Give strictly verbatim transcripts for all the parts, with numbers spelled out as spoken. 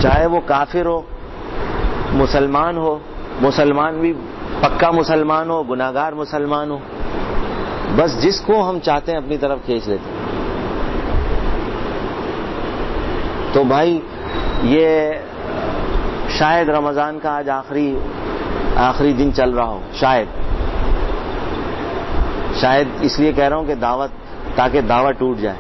چاہے وہ کافر ہو مسلمان ہو، مسلمان بھی پکا مسلمان ہو گناہگار مسلمان ہو، بس جس کو ہم چاہتے ہیں اپنی طرف کھینچ لیتے ہیں. تو بھائی یہ شاید رمضان کا آج آخری آخری دن چل رہا ہو، شاید شاید اس لیے کہہ رہا ہوں کہ دعوت، تاکہ دعوت ٹوٹ جائے.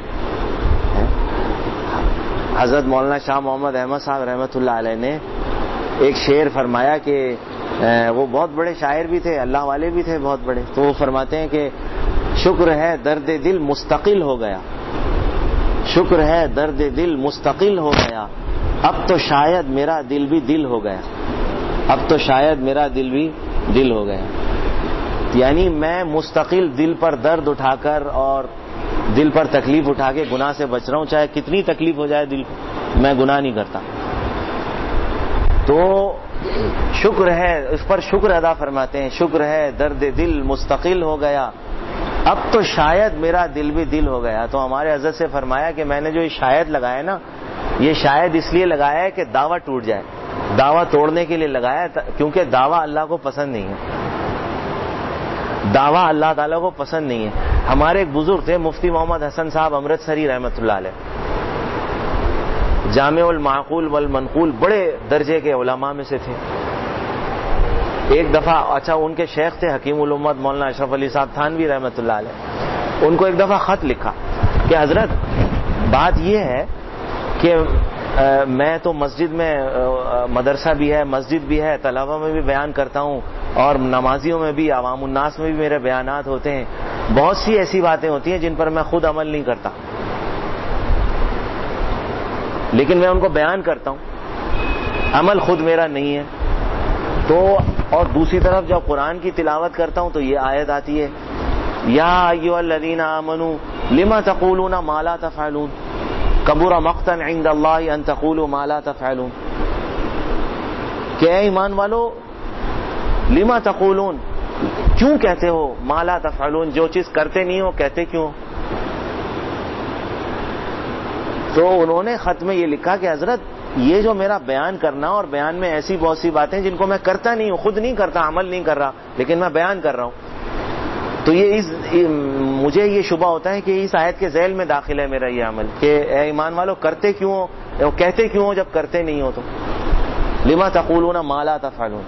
حضرت مولانا شاہ محمد احمد صاحب رحمۃ اللہ علیہ نے ایک شعر فرمایا کہ وہ بہت بڑے شاعر بھی تھے، اللہ والے بھی تھے بہت بڑے. تو وہ فرماتے ہیں کہ شکر ہے درد دل مستقل ہو گیا، شکر ہے درد دل مستقل ہو گیا، اب تو شاید میرا دل بھی دل ہو گیا، اب تو شاید میرا دل بھی دل ہو گیا. یعنی میں مستقل دل پر درد اٹھا کر اور دل پر تکلیف اٹھا کے گناہ سے بچ رہا ہوں، چاہے کتنی تکلیف ہو جائے دل کو، میں گناہ نہیں کرتا. تو شکر ہے، اس پر شکر ادا فرماتے ہیں، شکر ہے درد دل مستقل ہو گیا، اب تو شاید میرا دل بھی دل ہو گیا. تو ہمارے حضرت سے فرمایا کہ میں نے جو یہ شاید لگایا نا، یہ شاید اس لیے لگایا ہے کہ دعویٰ ٹوٹ جائے، دعویٰ توڑنے کے لیے لگایا، کیونکہ دعویٰ اللہ کو پسند نہیں ہے، دعویٰ اللہ تعالیٰ کو پسند نہیں ہے. ہمارے ایک بزرگ تھے مفتی محمد حسن صاحب امرتسری رحمۃ اللہ علیہ، جامع المعقول والمنقول، بڑے درجے کے علماء میں سے تھے. ایک دفعہ، اچھا ان کے شیخ تھے حکیم الامت مولانا اشرف علی صاحب تھانوی رحمۃ اللہ علیہ. ان کو ایک دفعہ خط لکھا کہ حضرت بات یہ ہے کہ میں تو مسجد میں، مدرسہ بھی ہے مسجد بھی ہے، طلبہ میں بھی بیان کرتا ہوں اور نمازیوں میں بھی، عوام الناس میں بھی میرے بیانات ہوتے ہیں. بہت سی ایسی باتیں ہوتی ہیں جن پر میں خود عمل نہیں کرتا، لیکن میں ان کو بیان کرتا ہوں، عمل خود میرا نہیں ہے. تو اور دوسری طرف جب قرآن کی تلاوت کرتا ہوں تو یہ آیت آتی ہے، یا ایھا الذین آمنوا لما تقولون ما لا تفعلون کبر مقتا عند اللہ ان تقولوا ما لا تفعلون، کہ اے ایمان والو لما تقولون، کیوں کہتے ہو ما لا تفعلون، جو چیز کرتے نہیں ہو کہتے کیوں. تو انہوں نے خط میں یہ لکھا کہ حضرت یہ جو میرا بیان کرنا، اور بیان میں ایسی بہت سی باتیں جن کو میں کرتا نہیں ہوں، خود نہیں کرتا، عمل نہیں کر رہا، لیکن میں بیان کر رہا ہوں. تو یہ اس مجھے یہ شبہ ہوتا ہے کہ اس آیت کے ذیل میں داخل ہے میرا یہ عمل، کہ اے ایمان والو کرتے کیوں ہو، کہتے کیوں ہو جب کرتے نہیں ہو. تو لما تقولون ما لا تفعلون،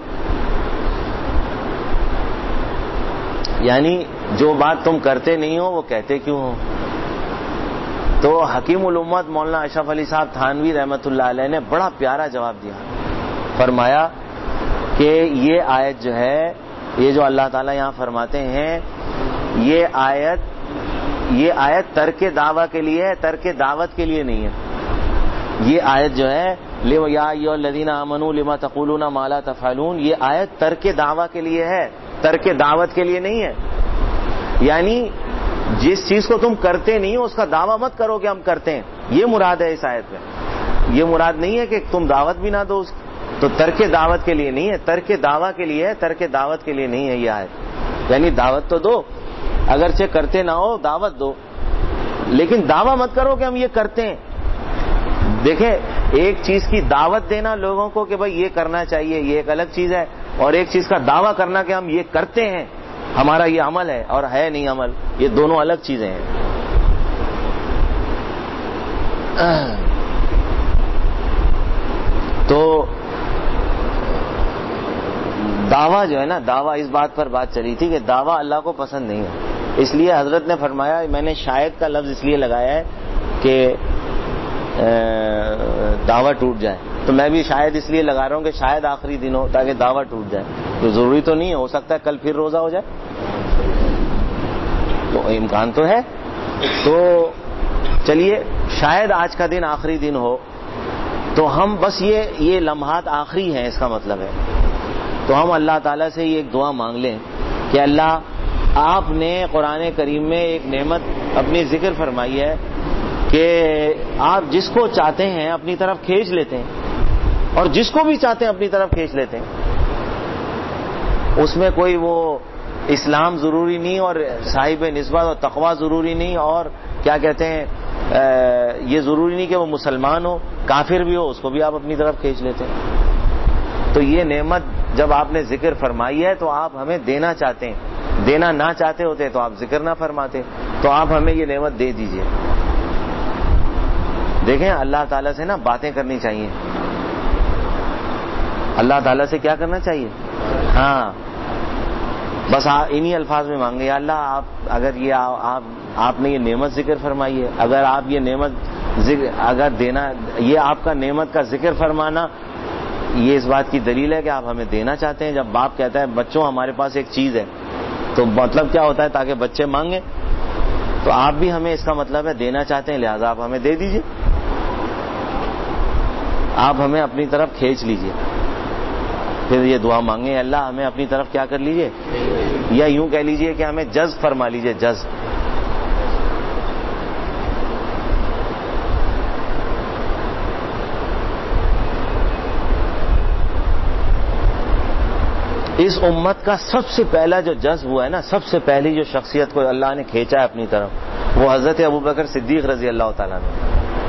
یعنی جو بات تم کرتے نہیں ہو وہ کہتے کیوں ہو. تو حکیم الامت مولانا اشرف علی صاحب تھانوی رحمۃ اللہ علیہ نے بڑا پیارا جواب دیا، فرمایا کہ یہ آیت جو ہے، یہ جو اللہ تعالیٰ یہاں فرماتے ہیں، یہ آیت یہ آیت ترک دعویٰ کے لیے ہے، ترک دعوت کے لیے نہیں ہے. یہ آیت جو ہے یا ایھا الذین آمنوا لما تقولون ما لا تفعلون، یہ آیت ترک دعویٰ کے لیے ہے، ترک دعوت کے لیے نہیں ہے. یعنی جس چیز کو تم کرتے نہیں ہو اس کا دعویٰ مت کرو کہ ہم کرتے ہیں، یہ مراد ہے اس آیت میں. یہ مراد نہیں ہے کہ تم دعوت بھی نہ دو اس کی. تو ترک دعوت کے لیے نہیں ہے، ترک دعویٰ کے لیے ہے، ترک دعوت کے لیے نہیں ہے یہ آیت. یعنی دعوت تو دو، اگرچہ کرتے نہ ہو دعوت دو، لیکن دعویٰ مت کرو کہ ہم یہ کرتے ہیں. دیکھیں ایک چیز کی دعوت دینا لوگوں کو کہ بھائی یہ کرنا چاہیے، یہ ایک الگ چیز ہے، اور ایک چیز کا دعویٰ کرنا کہ ہم یہ کرتے ہیں، ہمارا یہ عمل ہے اور ہے نہیں عمل، یہ دونوں الگ چیزیں ہیں. تو دعویٰ جو ہے نا، دعویٰ اس بات پر بات چلی تھی کہ دعویٰ اللہ کو پسند نہیں ہے. اس لیے حضرت نے فرمایا، میں نے شاید کا لفظ اس لیے لگایا ہے کہ دعویٰ ٹوٹ جائے. تو میں بھی شاید اس لیے لگا رہا ہوں کہ شاید آخری دن ہو تاکہ دعویٰ ٹوٹ جائے. تو ضروری تو نہیں ہے، ہو سکتا ہے کل پھر روزہ ہو جائے، تو امکان تو ہے. تو چلیے شاید آج کا دن آخری دن ہو، تو ہم بس یہ یہ لمحات آخری ہیں، اس کا مطلب ہے. تو ہم اللہ تعالیٰ سے یہ ایک دعا مانگ لیں کہ اللہ، آپ نے قرآن کریم میں ایک نعمت اپنی ذکر فرمائی ہے کہ آپ جس کو چاہتے ہیں اپنی طرف کھینچ لیتے ہیں، اور جس کو بھی چاہتے ہیں اپنی طرف کھینچ لیتے ہیں. اس میں کوئی وہ اسلام ضروری نہیں، اور صاحب نسبت اور تقوی ضروری نہیں، اور کیا کہتے ہیں یہ ضروری نہیں کہ وہ مسلمان ہو، کافر بھی ہو اس کو بھی آپ اپنی طرف کھینچ لیتے ہیں. تو یہ نعمت جب آپ نے ذکر فرمائی ہے تو آپ ہمیں دینا چاہتے ہیں. دینا نہ چاہتے ہوتے تو آپ ذکر نہ فرماتے. تو آپ ہمیں یہ نعمت دے دیجئے. دیکھیں اللہ تعالیٰ سے نا باتیں کرنی چاہیے. اللہ تعالیٰ سے کیا کرنا چاہیے؟ ہاں بس انہی الفاظ میں مانگے یا اللہ آپ اگر یہ آپ آپ نے یہ نعمت ذکر فرمائی ہے, اگر آپ یہ نعمت ذکر اگر دینا, یہ آپ کا نعمت کا ذکر فرمانا یہ اس بات کی دلیل ہے کہ آپ ہمیں دینا چاہتے ہیں. جب باپ کہتا ہے بچوں ہمارے پاس ایک چیز ہے تو مطلب کیا ہوتا ہے؟ تاکہ بچے مانگیں. تو آپ بھی ہمیں اس کا مطلب ہے دینا چاہتے ہیں, لہذا آپ ہمیں دے دیجئے. آپ ہمیں اپنی طرف کھینچ لیجئے. پھر یہ دعا مانگیں اللہ ہمیں اپنی طرف کیا کر لیجئے, یا یوں کہہ لیجئے کہ ہمیں جذب فرما لیجئے. جذب اس امت کا سب سے پہلا جو جذب ہوا ہے نا, سب سے پہلی جو شخصیت کو اللہ نے کھینچا ہے اپنی طرف, وہ حضرت ابوبکر صدیق رضی اللہ تعالیٰ عنہ.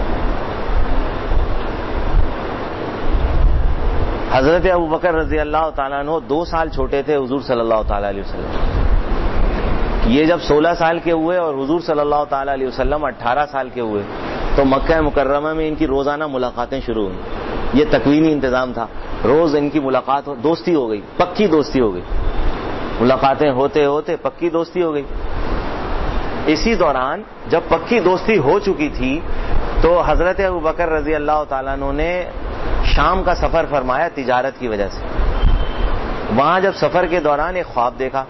حضرت ابوبکر رضی اللہ تعالیٰ عنہ دو سال چھوٹے تھے حضور صلی اللہ تعالیٰ علیہ وسلم. یہ جب سولہ سال کے ہوئے اور حضور صلی اللہ تعالیٰ علیہ وسلم اٹھارہ سال کے ہوئے تو مکہ مکرمہ میں ان کی روزانہ ملاقاتیں شروع ہوئیں. یہ تکوینی انتظام تھا. روز ان کی ملاقات ہو, دوستی ہو گئی, پکی دوستی ہو گئی. ملاقاتیں ہوتے ہوتے پکی دوستی ہو گئی. اسی دوران جب پکی دوستی ہو چکی تھی تو حضرت ابوبکر رضی اللہ تعالیٰ عنہ نے شام کا سفر فرمایا تجارت کی وجہ سے. وہاں جب سفر کے دوران ایک خواب دیکھا.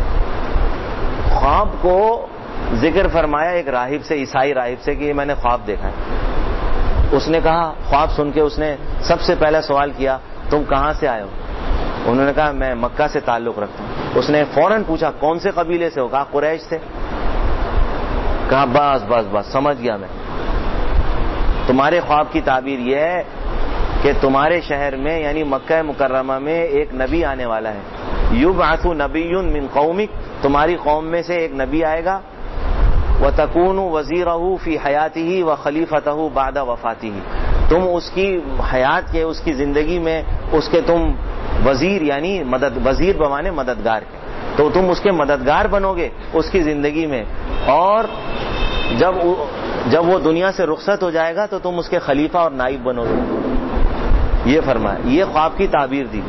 خواب کو ذکر فرمایا ایک راہب سے, عیسائی راہب سے, کہ یہ میں نے خواب دیکھا ہے. اس نے کہا, خواب سن کے اس نے سب سے پہلا سوال کیا تم کہاں سے آئے ہو؟ انہوں نے کہا میں مکہ سے تعلق رکھتا ہوں. اس نے فوراً پوچھا کون سے قبیلے سے ہو؟ کہا قریش سے. کہا بس بس بس سمجھ گیا میں. تمہارے خواب کی تعبیر یہ ہے کہ تمہارے شہر میں یعنی مکہ مکرمہ میں ایک نبی آنے والا ہے. یبعث نبی من قومک, تمہاری قوم میں سے ایک نبی آئے گا. وتكون وزیرہ فی حیاتہ وخلیفتہ بعد وفاتہ, تم اس کی حیات کے, اس کی زندگی میں اس کے تم وزیر یعنی مدد, وزیر بمانے مددگار کے, تو تم اس کے مددگار بنو گے اس کی زندگی میں, اور جب جب وہ دنیا سے رخصت ہو جائے گا تو تم اس کے خلیفہ اور نائب بنو گے. یہ فرمایا. یہ خواب کی تعبیر دی.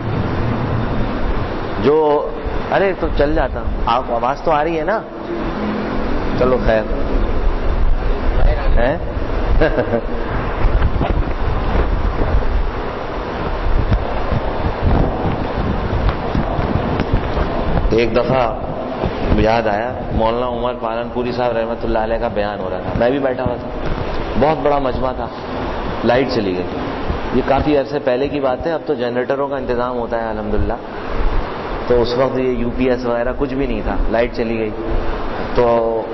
جو ارے تو چل جاتا, آپ آواز تو آ رہی ہے نا, چلو خیر ہے. ایک دفعہ یاد آیا مولانا عمر پالن پوری صاحب رحمۃ اللہ علیہ کا بیان ہو رہا تھا. میں بھی بیٹھا ہوا تھا. بہت بڑا مجمع تھا. لائٹ چلی گئی. یہ کافی عرصے پہلے کی بات ہے. اب تو جنریٹروں کا انتظام ہوتا ہے الحمدللہ. تو اس وقت یہ یو پی ایس وغیرہ کچھ بھی نہیں تھا. لائٹ چلی گئی تو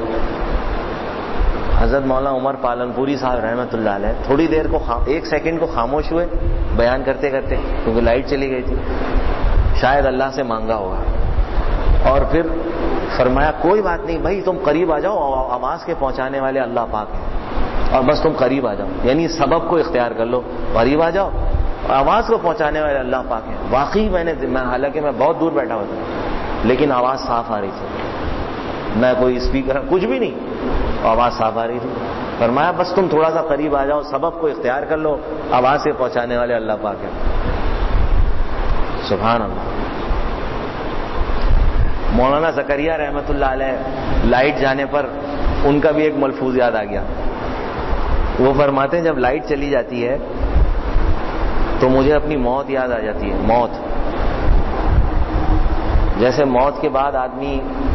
حضرت مولانا عمر پالن پوری صاحب رحمۃ اللہ علیہ تھوڑی دیر کو ایک سیکنڈ کو خاموش ہوئے بیان کرتے کرتے, کیونکہ لائٹ چلی گئی تھی. شاید اللہ سے مانگا ہوگا. اور پھر فرمایا کوئی بات نہیں بھائی, تم قریب آ جاؤ, آواز کے پہنچانے والے اللہ پاک ہیں, اور بس تم قریب آ جاؤ, یعنی سبب کو اختیار کر لو, قریب آ جاؤ, آواز کو پہنچانے والے اللہ پاک ہیں. واقعی میں نے, حالانکہ میں بہت دور بیٹھا ہوا تھا لیکن آواز صاف آ رہی تھی, نہ کوئی اسپیکر کچھ بھی نہیں, آواز صاف آ رہی تھی. فرمایا بس تم تھوڑا سا قریب آ جاؤ, سبب کو اختیار کر لو, آواز سے پہنچانے والے اللہ پاک ہیں. سبحان اللہ. مولانا زکریا رحمۃ اللہ علیہ لائٹ جانے پر ان کا بھی ایک ملفوظ یاد آ گیا. وہ فرماتے ہیں جب لائٹ چلی جاتی ہے تو مجھے اپنی موت یاد آ جاتی ہے. موت جیسے موت کے بعد آدمی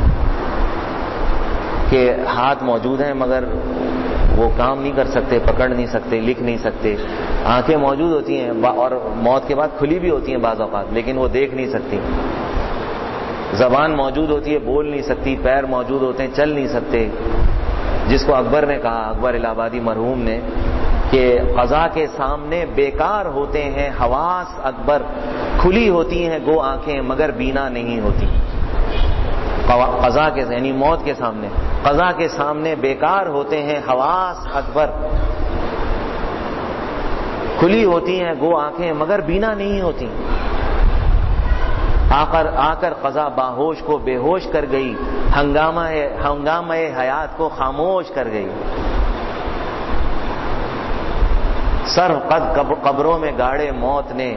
کے ہاتھ موجود ہیں مگر وہ کام نہیں کر سکتے, پکڑ نہیں سکتے, لکھ نہیں سکتے. آنکھیں موجود ہوتی ہیں اور موت کے بعد کھلی بھی ہوتی ہیں بعض اوقات, لیکن وہ دیکھ نہیں سکتی. زبان موجود ہوتی ہے, بول نہیں سکتی. پیر موجود ہوتے ہیں, چل نہیں سکتے. جس کو اکبر نے کہا, اکبر الہ آبادی مرحوم نے, کہ قضا کے سامنے بیکار ہوتے ہیں حواس اکبر, کھلی ہوتی ہیں گو آنکھیں مگر بینا نہیں ہوتی. قضا کے یعنی موت کے سامنے, قضا کے سامنے بیکار ہوتے ہیں حواس اکبر, کھلی ہوتی ہیں گو آنکھیں مگر بینا نہیں ہوتی. آ کر آ کر قضا باہوش کو بے ہوش کر گئی, ہنگامہ ہنگامہ حیات کو خاموش کر گئی. سر قد قبروں میں گاڑے موت نے,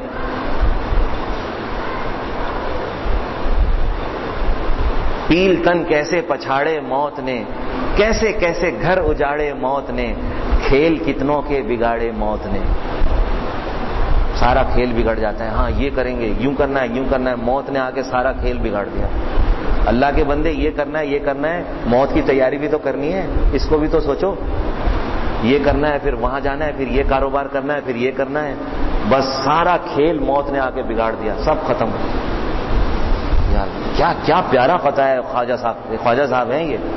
پیل تن کیسے پچھاڑے موت نے, کیسے کیسے گھر اجاڑے موت نے, کھیل کتنوں کے بگاڑے موت نے. سارا کھیل بگڑ جاتا ہے, ہاں یہ کریں گے, یوں کرنا ہے, یوں کرنا ہے, موت نے آ کے سارا کھیل بگاڑ دیا. اللہ کے بندے یہ کرنا ہے, یہ کرنا ہے, موت کی تیاری بھی تو کرنی ہے, اس کو بھی تو سوچو. یہ کرنا ہے, پھر وہاں جانا ہے, پھر یہ کاروبار کرنا ہے, پھر یہ کرنا ہے, بس سارا کھیل موت نے آ کے بگاڑ دیا, سب ختم. یار کیا کیا پیارا فتح ہے خواجہ صاحب, خواجہ صاحب ہیں یہ.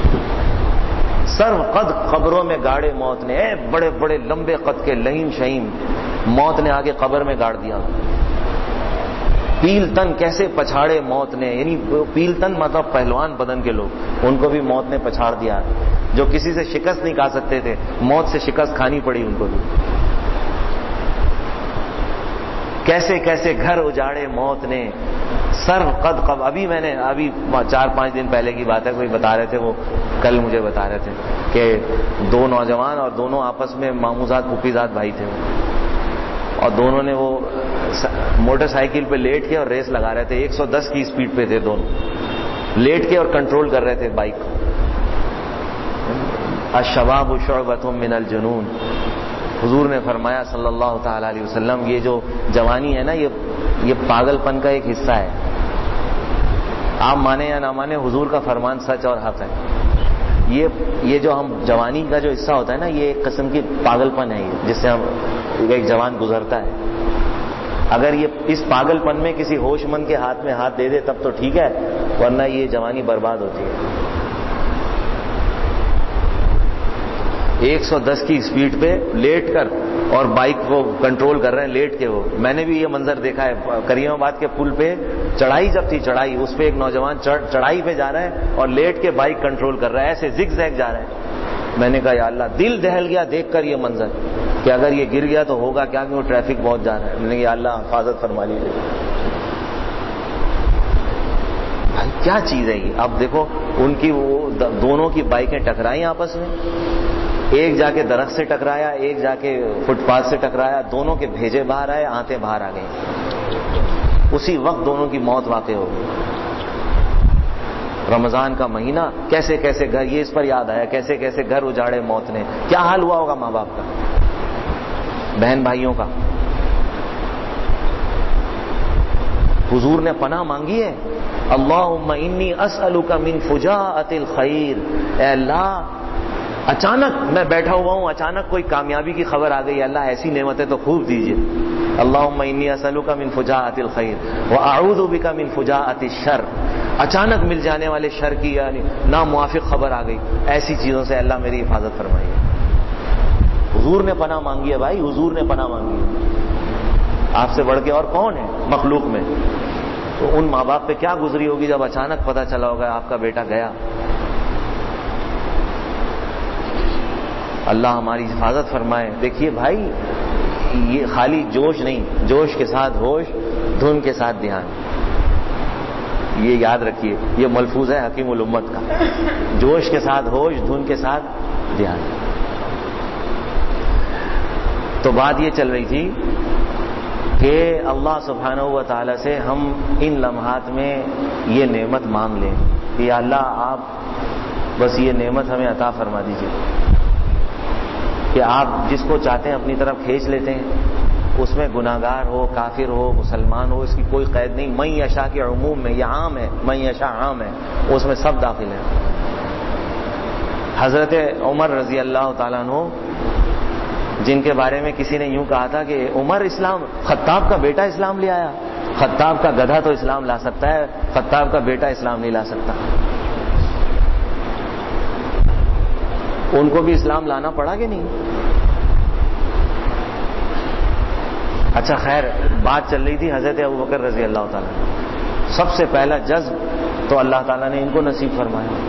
سر قد قبروں میں گاڑے موت نے, اے بڑے بڑے لمبے قد کے لئیم شہیم, موت نے آگے قبر میں گاڑ دیا. پیل تن کیسے پچھاڑے موت نے, یعنی پیل تن مطلب پہلوان بدن کے لوگ, ان کو بھی موت نے پچھاڑ دیا. جو کسی سے شکست نہیں کھا سکتے تھے, موت سے شکست کھانی پڑی ان کو بھی. کیسے کیسے گھر اجاڑے موت نے, سر قد قب. ابھی میں نے ابھی چار پانچ دن پہلے کی بات ہے, کوئی بتا رہے تھے, وہ کل مجھے بتا رہے تھے کہ دو نوجوان اور دونوں آپس میں ماموزاد پھوپھیزاد بھائی تھے, اور دونوں نے وہ موٹر سائیکل پہ لیٹ کے اور ریس لگا رہے تھے. ایک سو دس کی اسپیڈ پہ تھے دونوں, لیٹ کے اور کنٹرول کر رہے تھے بائک کو. الشباب شعبۃ من الجنون, حضور نے فرمایا صلی اللہ تعالی علیہ وسلم, یہ جو جوانی ہے نا, یہ یہ پاگل پن کا ایک حصہ ہے. آپ مانے یا نہ مانے, حضور کا فرمان سچ اور حق ہے. یہ یہ جو ہم جوانی کا جو حصہ ہوتا ہے نا, یہ ایک قسم کی پاگل پن ہے, یہ جس سے ہم ایک جوان گزرتا ہے. اگر یہ اس پاگل پن میں کسی ہوش مند کے ہاتھ میں ہاتھ دے دے تب تو ٹھیک ہے, ورنہ یہ جوانی برباد ہوتی ہے. ایک سو دس کی اسپیڈ پہ لیٹ کر اور بائک کو کنٹرول کر رہے ہیں لیٹ کے. وہ میں نے بھی یہ منظر دیکھا ہے کریم آباد کے پل پہ, چڑھائی جب تھی چڑھائی, اس پہ ایک نوجوان چڑھائی پہ جا رہا ہے اور لیٹ کے بائک کنٹرول کر رہا ہے, ایسے زگ زیگ جا رہا ہے. میں نے کہا یا اللہ, دل دہل گیا دیکھ کر یہ منظر کہ اگر یہ گر گیا تو ہوگا کیا, کہ وہ ٹریفک بہت جا رہا ہے. میں نے کہا یا اللہ حفاظت فرما لیجیے. بھائی کیا چیز ہے یہ. اب دیکھو ان کی وہ دونوں کی بائکیں ٹکرائی آپس میں, ایک جا کے درخت سے ٹکرایا, ایک جا کے فٹ پاتھ سے ٹکرایا, دونوں کے بھیجے باہر آئے, آنتیں باہر آ گئی. اسی وقت دونوں کی موت واقع ہو گئی. رمضان کا مہینہ, کیسے کیسے گھر, یہ اس پر یاد آیا, کیسے کیسے گھر اجاڑے موت نے. کیا حال ہوا ہوگا ماں باپ کا, بہن بھائیوں کا. حضور نے پناہ مانگی ہے, اللہم انی اسألک من فجاءۃ الخیر. اے اللہ, اچانک میں بیٹھا ہوا ہوں, اچانک کوئی کامیابی کی خبر آ گئی, اللہ ایسی نعمتیں تو خوب دیجیے. اللہم انی اسألک من فجاءۃ الخیر واعوذ بک من فجاءۃ الشر. اچانک مل جانے والے شر کی یعنی ناموافق خبر آ گئی, ایسی چیزوں سے اللہ میری حفاظت فرمائیے. حضور نے پناہ مانگی ہے بھائی, حضور نے پناہ مانگی ہے. آپ سے بڑھ کے اور کون ہے مخلوق میں. تو ان ماں باپ پہ کیا گزری ہوگی جب اچانک پتہ چلا ہوگا آپ کا بیٹا گیا. اللہ ہماری حفاظت فرمائے. دیکھیے بھائی, یہ خالی جوش نہیں, جوش کے ساتھ ہوش, دھن کے ساتھ دھیان. یہ یاد رکھیے, یہ ملفوظ ہے حکیم الامت کا, جوش کے ساتھ ہوش, دھن کے ساتھ دھیان. تو بات یہ چل رہی تھی کہ اللہ سبحانہ و تعالی سے ہم ان لمحات میں یہ نعمت مانگ لیں کہ یا اللہ آپ بس یہ نعمت ہمیں عطا فرما دیجیے کہ آپ جس کو چاہتے ہیں اپنی طرف کھینچ لیتے ہیں. اس میں گناہگار ہو, کافر ہو, مسلمان ہو, اس کی کوئی قید نہیں. من یشاء کے عموم میں یہ عام ہے, من یشاء عام ہے, اس میں سب داخل ہیں. حضرت عمر رضی اللہ تعالیٰ عنہ, جن کے بارے میں کسی نے یوں کہا تھا کہ عمر اسلام, خطاب کا بیٹا اسلام لے آیا. خطاب کا گدھا تو اسلام لا سکتا ہے, خطاب کا بیٹا اسلام نہیں لا سکتا. ان کو بھی اسلام لانا پڑا کہ نہیں؟ اچھا خیر, بات چل رہی تھی حضرت ابوبکر رضی اللہ تعالیٰ. سب سے پہلا جذب تو اللہ تعالیٰ نے ان کو نصیب فرمایا.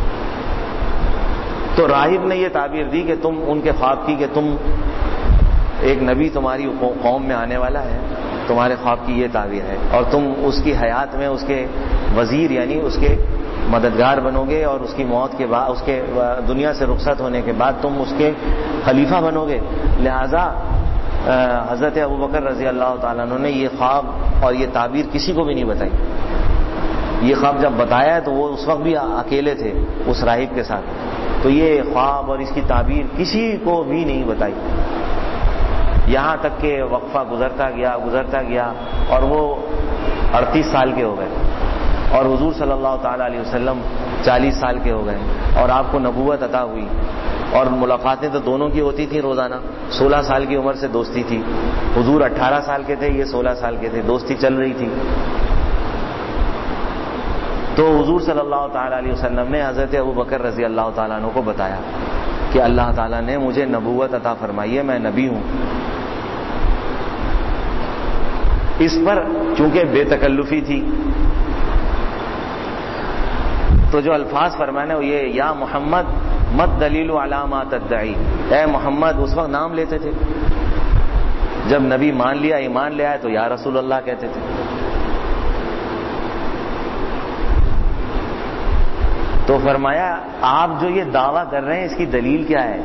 تو راہب نے یہ تعبیر دی کہ تم ان کے خواب کی کہ تم ایک نبی تمہاری قوم میں آنے والا ہے، تمہارے خواب کی یہ تعبیر ہے، اور تم اس کی حیات میں اس کے وزیر یعنی اس کے مددگار بنو گے، اور اس کی موت کے بعد، اس کے دنیا سے رخصت ہونے کے بعد تم اس کے خلیفہ بنو گے۔ لہذا حضرت ابوبکر رضی اللہ تعالیٰ عنہ نے یہ خواب اور یہ تعبیر کسی کو بھی نہیں بتائی۔ یہ خواب جب بتایا تو وہ اس وقت بھی اکیلے تھے اس راہب کے ساتھ، تو یہ خواب اور اس کی تعبیر کسی کو بھی نہیں بتائی، یہاں تک کہ وقفہ گزرتا گیا گزرتا گیا اور وہ اڑتیس سال کے ہو گئے، اور حضور صلی اللہ تعالی علیہ وسلم چالیس سال کے ہو گئے، اور آپ کو نبوت عطا ہوئی، اور ملاقاتیں تو دونوں کی ہوتی تھیں روزانہ۔ سولہ سال کی عمر سے دوستی تھی، حضور اٹھارہ سال کے تھے، یہ سولہ سال کے تھے، دوستی چل رہی تھی۔ تو حضور صلی اللہ تعالی علیہ وسلم نے حضرت ابوبکر رضی اللہ تعالیٰ عنہ کو بتایا کہ اللہ تعالیٰ نے مجھے نبوت عطا فرمائی ہے، میں نبی ہوں۔ اس پر چونکہ بے تکلفی تھی تو جو الفاظ فرمانے وہ یہ، یا محمد مت دلیل علی ما تدعی، اے محمد، اس وقت نام لیتے تھے، جب نبی مان لیا، ایمان لے آئے تو یا رسول اللہ کہتے تھے۔ تو فرمایا آپ جو یہ دعویٰ کر رہے ہیں اس کی دلیل کیا ہے؟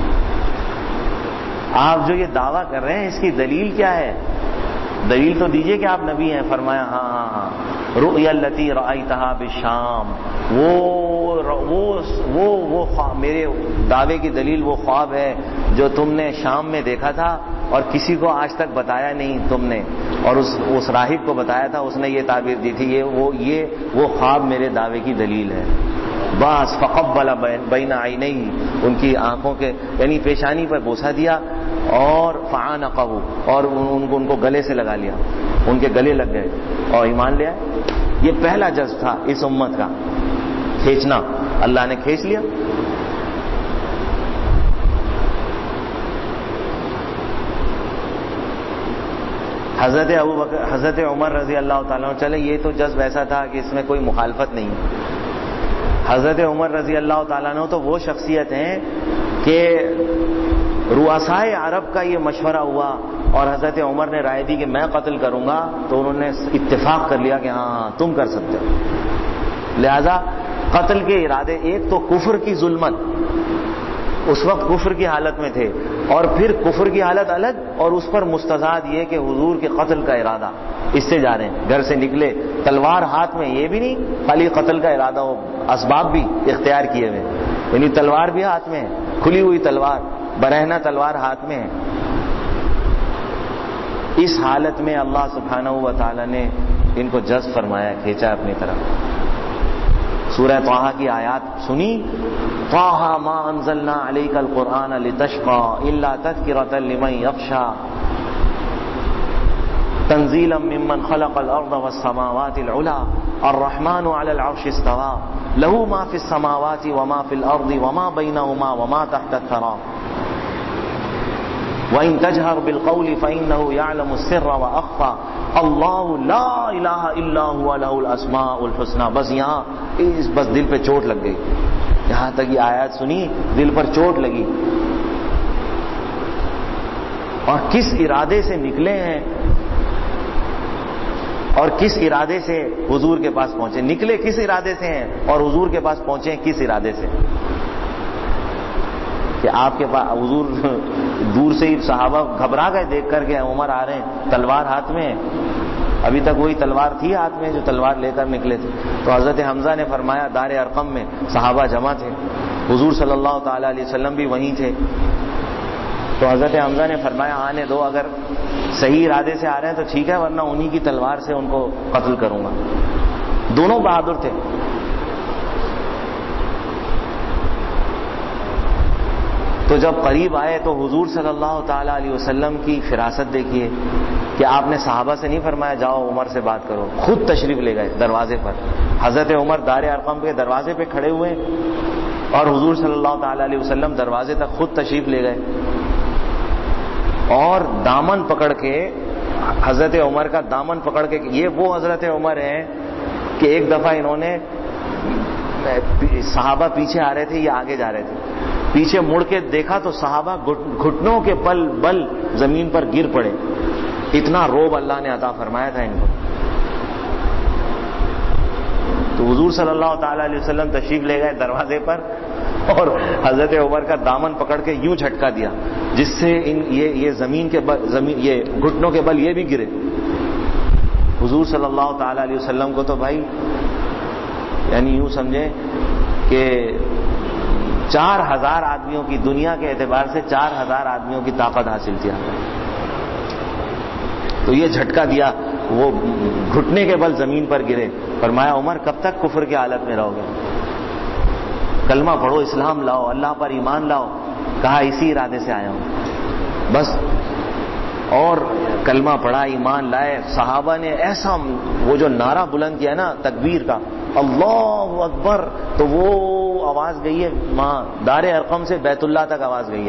آپ جو یہ دعویٰ کر رہے ہیں اس کی دلیل کیا ہے؟ دلیل تو دیجئے کہ آپ نبی ہیں۔ فرمایا ہاں ہاں ہاں رؤیا التی رأیتہا بالشام، وہ وہ وہ وہ میرے دعوے کی دلیل وہ خواب ہے جو تم نے شام میں دیکھا تھا اور کسی کو آج تک بتایا نہیں تم نے، اور اس اس راہب کو بتایا تھا، اس نے یہ تعبیر دی تھی، یہ وہ یہ وہ خواب میرے دعوے کی دلیل ہے۔ بس فقبل بین عینیہ، ان کی آنکھوں کے یعنی پیشانی پر بوسہ دیا، اور فعانقہ، اور ان کو ان کو گلے سے لگا لیا، ان کے گلے لگ گئے اور ایمان لے آئے۔ یہ پہلا جذب تھا اس امت کا، کھینچنا، اللہ نے کھینچ لیا۔ حضرت ابوبکر حضرت عمر رضی اللہ تعالیٰ عنہ، چلے یہ تو جذب ایسا تھا کہ اس میں کوئی مخالفت نہیں۔ حضرت عمر رضی اللہ تعالیٰ عنہ تو وہ شخصیت ہیں کہ رؤسائے عرب کا یہ مشورہ ہوا اور حضرت عمر نے رائے دی کہ میں قتل کروں گا، تو انہوں نے اتفاق کر لیا کہ ہاں ہاں تم کر سکتے ہو۔ لہذا قتل کے ارادے، ایک تو کفر کی ظلمت، اس وقت کفر کی حالت میں تھے، اور پھر کفر کی حالت الگ، اور اس پر مستضاد یہ کہ حضور کے قتل کا ارادہ، اس سے جا رہے ہیں، گھر سے نکلے تلوار ہاتھ میں، یہ بھی نہیں خالی قتل کا ارادہ ہو، اسباب بھی اختیار کیے ہوئے، یعنی تلوار بھی ہاتھ میں ہے، کھلی ہوئی تلوار، برہنہ تلوار ہاتھ میں ہے۔ اس حالت میں اللہ سبحانہ و تعالی نے ان کو جذب فرمایا، کھینچا اپنی طرف۔ سورہ طٰہٰ کی آیات سنی، طٰہٰ ما انزلنا علیک القرآن لتشقى الا تذکرۃ لمن یخشی تنزیلا ممن خلق الارض والسماوات العلی الرحمن علی العرش استوى له ما فی السماوات وما فی الارض وما بینہما وما تحت الثری وَإِن تَجْهَرْ بِالْقَوْلِ فَإِنَّهُ يَعْلَمُ السِّرَّ وَأَخْفَى اللَّهُ لَا إِلَٰهَ إِلَّا هُوَ لَهُ الْأَسْمَاءُ الْحُسْنَى۔ بس یہاں اس بس دل پہ چوٹ لگ گئی، یہاں تک یہ آیات سنی دل پر چوٹ لگی، اور کس ارادے سے نکلے ہیں اور کس ارادے سے حضور کے پاس پہنچے، نکلے کس ارادے سے ہیں اور حضور کے پاس پہنچے کس ارادے سے، کہ آپ کے پاس حضور دور سے ہی صحابہ گھبرا گئے دیکھ کر کے عمر آ رہے ہیں تلوار ہاتھ میں، ابھی تک وہی تلوار تھی ہاتھ میں جو تلوار لے کر نکلے تھے۔ تو حضرت حمزہ نے فرمایا، دار ارقم میں صحابہ جمع تھے، حضور صلی اللہ تعالی علیہ وسلم بھی وہیں تھے، تو حضرت حمزہ نے فرمایا آنے دو، اگر صحیح ارادے سے آ رہے ہیں تو ٹھیک ہے، ورنہ انہی کی تلوار سے ان کو قتل کروں گا۔ دونوں بہادر تھے۔ تو جب قریب آئے تو حضور صلی اللہ تعالی علیہ وسلم کی فراست دیکھیے کہ آپ نے صحابہ سے نہیں فرمایا جاؤ عمر سے بات کرو، خود تشریف لے گئے دروازے پر۔ حضرت عمر دار ارقم کے دروازے پہ کھڑے ہوئے اور حضور صلی اللہ تعالی علیہ وسلم دروازے تک خود تشریف لے گئے، اور دامن پکڑ کے حضرت عمر کا دامن پکڑ کے، یہ وہ حضرت عمر ہیں کہ ایک دفعہ انہوں نے صحابہ پیچھے آ رہے تھے، یہ آگے جا رہے تھے، پیچھے مڑ کے دیکھا تو صحابہ گھٹنوں کے بل بل زمین پر گر پڑے. اتنا روب اللہ نے عطا فرمایا تھا ان کو. تو حضور صلی اللہ تعالی علیہ وسلم تشریف لے گئے دروازے پر اور حضرت عمر کا دامن پکڑ کے یوں جھٹکا دیا جس سے ان یہ یہ زمین کے بل زمین یہ گھٹنوں کے بل یہ بھی گرے. حضور صلی اللہ تعالی علیہ وسلم کو تو بھائی یعنی یوں سمجھیں کہ چار ہزار آدمیوں کی دنیا کے اعتبار سے چار ہزار آدمیوں کی طاقت حاصل کیا. تو یہ جھٹکا دیا, وہ گھٹنے کے بل زمین پر گرے. فرمایا عمر کب تک کفر کی حالت میں رہو گے؟ کلمہ پڑھو, اسلام لاؤ, اللہ پر ایمان لاؤ. کہا اسی ارادے سے آیا ہوں بس. اور کلمہ پڑھا, ایمان لائے. صحابہ نے ایسا وہ جو نعرہ بلند کیا نا تکبیر کا, اللہ اکبر, تو وہ آواز گئی ہے وہاں دار ارقم سے بیت اللہ تک آواز گئی ہے.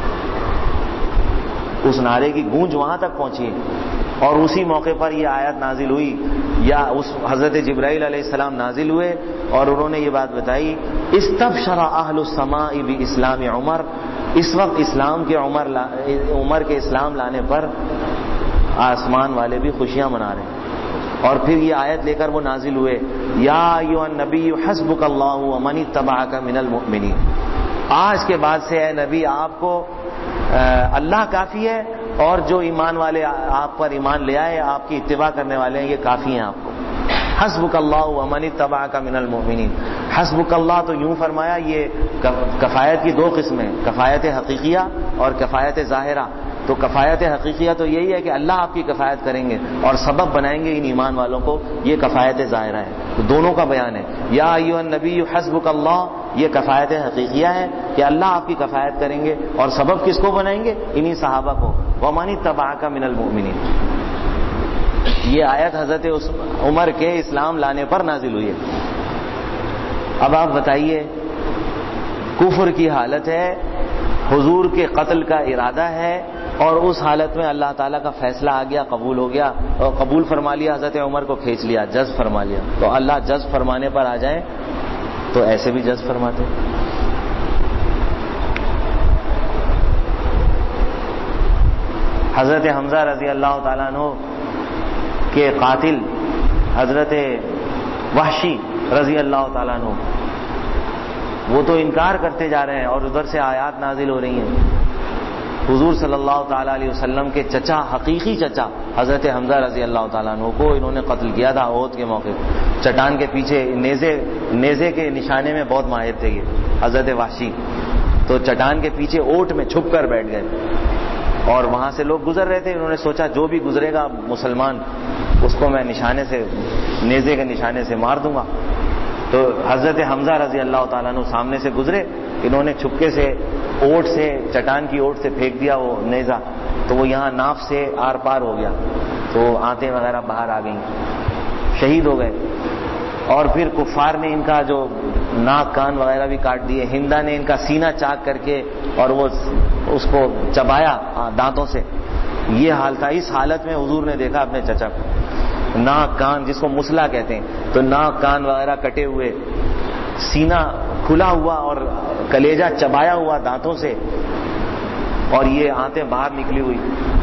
اس نعرے کی گونج وہاں تک پہنچی. اور اسی موقع پر یہ آیت نازل ہوئی, یا اس حضرت جبرائیل علیہ السلام نازل ہوئے اور انہوں نے یہ بات بتائی, استبشر اہل السماء باسلام عمر. اس وقت اسلام کے عمر لا عمر کے اسلام لانے پر آسمان والے بھی خوشیاں منا رہے ہیں. اور پھر یہ آیت لے کر وہ نازل ہوئے, یا ایھا النبی حسبک اللہ ومن اتبعک من المؤمنین. آج کے بعد سے اے نبی آپ کو اللہ کافی ہے, اور جو ایمان والے آپ پر ایمان لے آئے, آپ کی اتباع کرنے والے ہیں, یہ کافی ہیں آپ کو. حسبک اللہ ومن اتبعک من المؤمنین. حسبک اللہ تو یوں فرمایا, یہ کفایت کی دو قسمیں, کفایت حقیقیہ اور کفایت ظاہرہ. تو کفایت حقیقیہ تو یہی ہے کہ اللہ آپ کی کفایت کریں گے اور سبب بنائیں گے ان ایمان والوں کو, یہ کفایت ظاہرہ ہے. تو دونوں کا بیان ہے. یا ایھا النبی حسبک اللہ, یہ کفایت حقیقیہ ہے کہ اللہ آپ کی کفایت کریں گے, اور سبب کس کو بنائیں گے؟ انہی صحابہ کو. ومن اتبعک من المؤمنین. یہ آیت حضرت عمر کے اسلام لانے پر نازل ہوئی ہے. اب آپ بتائیے, کفر کی حالت ہے, حضور کے قتل کا ارادہ ہے, اور اس حالت میں اللہ تعالیٰ کا فیصلہ آ گیا, قبول ہو گیا, اور قبول فرما لیا, حضرت عمر کو کھینچ لیا, جذب فرما لیا. تو اللہ جذب فرمانے پر آ جائیں تو ایسے بھی جذب فرماتے. حضرت حمزہ رضی اللہ تعالیٰ عنہ کے قاتل حضرت وحشی رضی اللہ تعالیٰ عنہ, وہ تو انکار کرتے جا رہے ہیں اور ادھر سے آیات نازل ہو رہی ہیں. حضور صلی اللہ تعالیٰ علیہ وسلم کے چچا, حقیقی چچا حضرت حمزہ رضی اللہ تعالیٰ عنہ کو انہوں نے قتل کیا تھا احد کے موقع. چٹان کے پیچھے نیزے نیزے کے نشانے میں بہت ماہر تھے یہ حضرت وحشی. تو چٹان کے پیچھے اوٹ میں چھپ کر بیٹھ گئے, اور وہاں سے لوگ گزر رہے تھے. انہوں نے سوچا جو بھی گزرے گا مسلمان, اس کو میں نشانے سے, نیزے کے نشانے سے مار دوں گا. تو حضرت حمزہ رضی اللہ تعالیٰ عنہ سامنے سے گزرے, انہوں نے چھپکے سے اوٹ سے, چٹان کی اوٹ سے پھینک دیا وہ نیزہ, تو وہ یہاں ناف سے آر پار ہو گیا, تو آنتیں وغیرہ باہر آ گئیں, شہید ہو گئے. اور پھر کفار نے ان کا جو ناک کان وغیرہ بھی کاٹ دیے. ہندا نے ان کا سینہ چاک کر کے اور وہ اس کو چبایا دانتوں سے. یہ حال تھا. اس حالت میں حضور نے دیکھا اپنے چچا کو, ناک کان جس کو مسلا کہتے ہیں, تو ناک کان وغیرہ کٹے ہوئے, سینہ کھلا ہوا اور کلیجہ چبایا ہوا دانتوں سے, اور یہ آنتیں باہر نکلی ہوئی.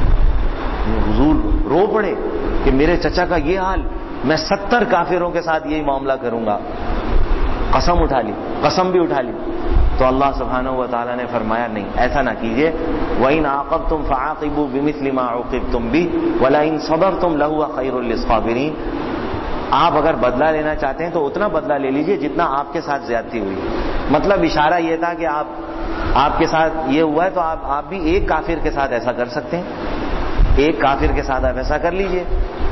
حضور رو پڑے کہ میرے چچا کا یہ حال, میں ستر کافروں کے ساتھ یہی معاملہ کروں گا. قسم اٹھا لی, قسم بھی اٹھا لی. تو اللہ سبحانہ و تعالیٰ نے فرمایا نہیں, ایسا نہ کیجیے. وَإِنْ عَاقَبْتُمْ فَعَاقِبُوا بِمِثْلِ مَا عُوقِبْتُمْ بِهِ وَلَئِنْ صَبَرْتُمْ لَهُوَ خَيْرٌ لِّلصَّابِرِينَ. آپ اگر بدلہ لینا چاہتے ہیں تو اتنا بدلہ لے لیجئے جتنا آپ کے ساتھ زیادتی ہوئی. مطلب اشارہ یہ تھا کہ آپ آپ کے ساتھ یہ ہوا ہے تو آپ آپ بھی ایک کافر کے ساتھ ایسا کر سکتے ہیں, ایک کافر کے ساتھ آپ ایسا کر لیجئے.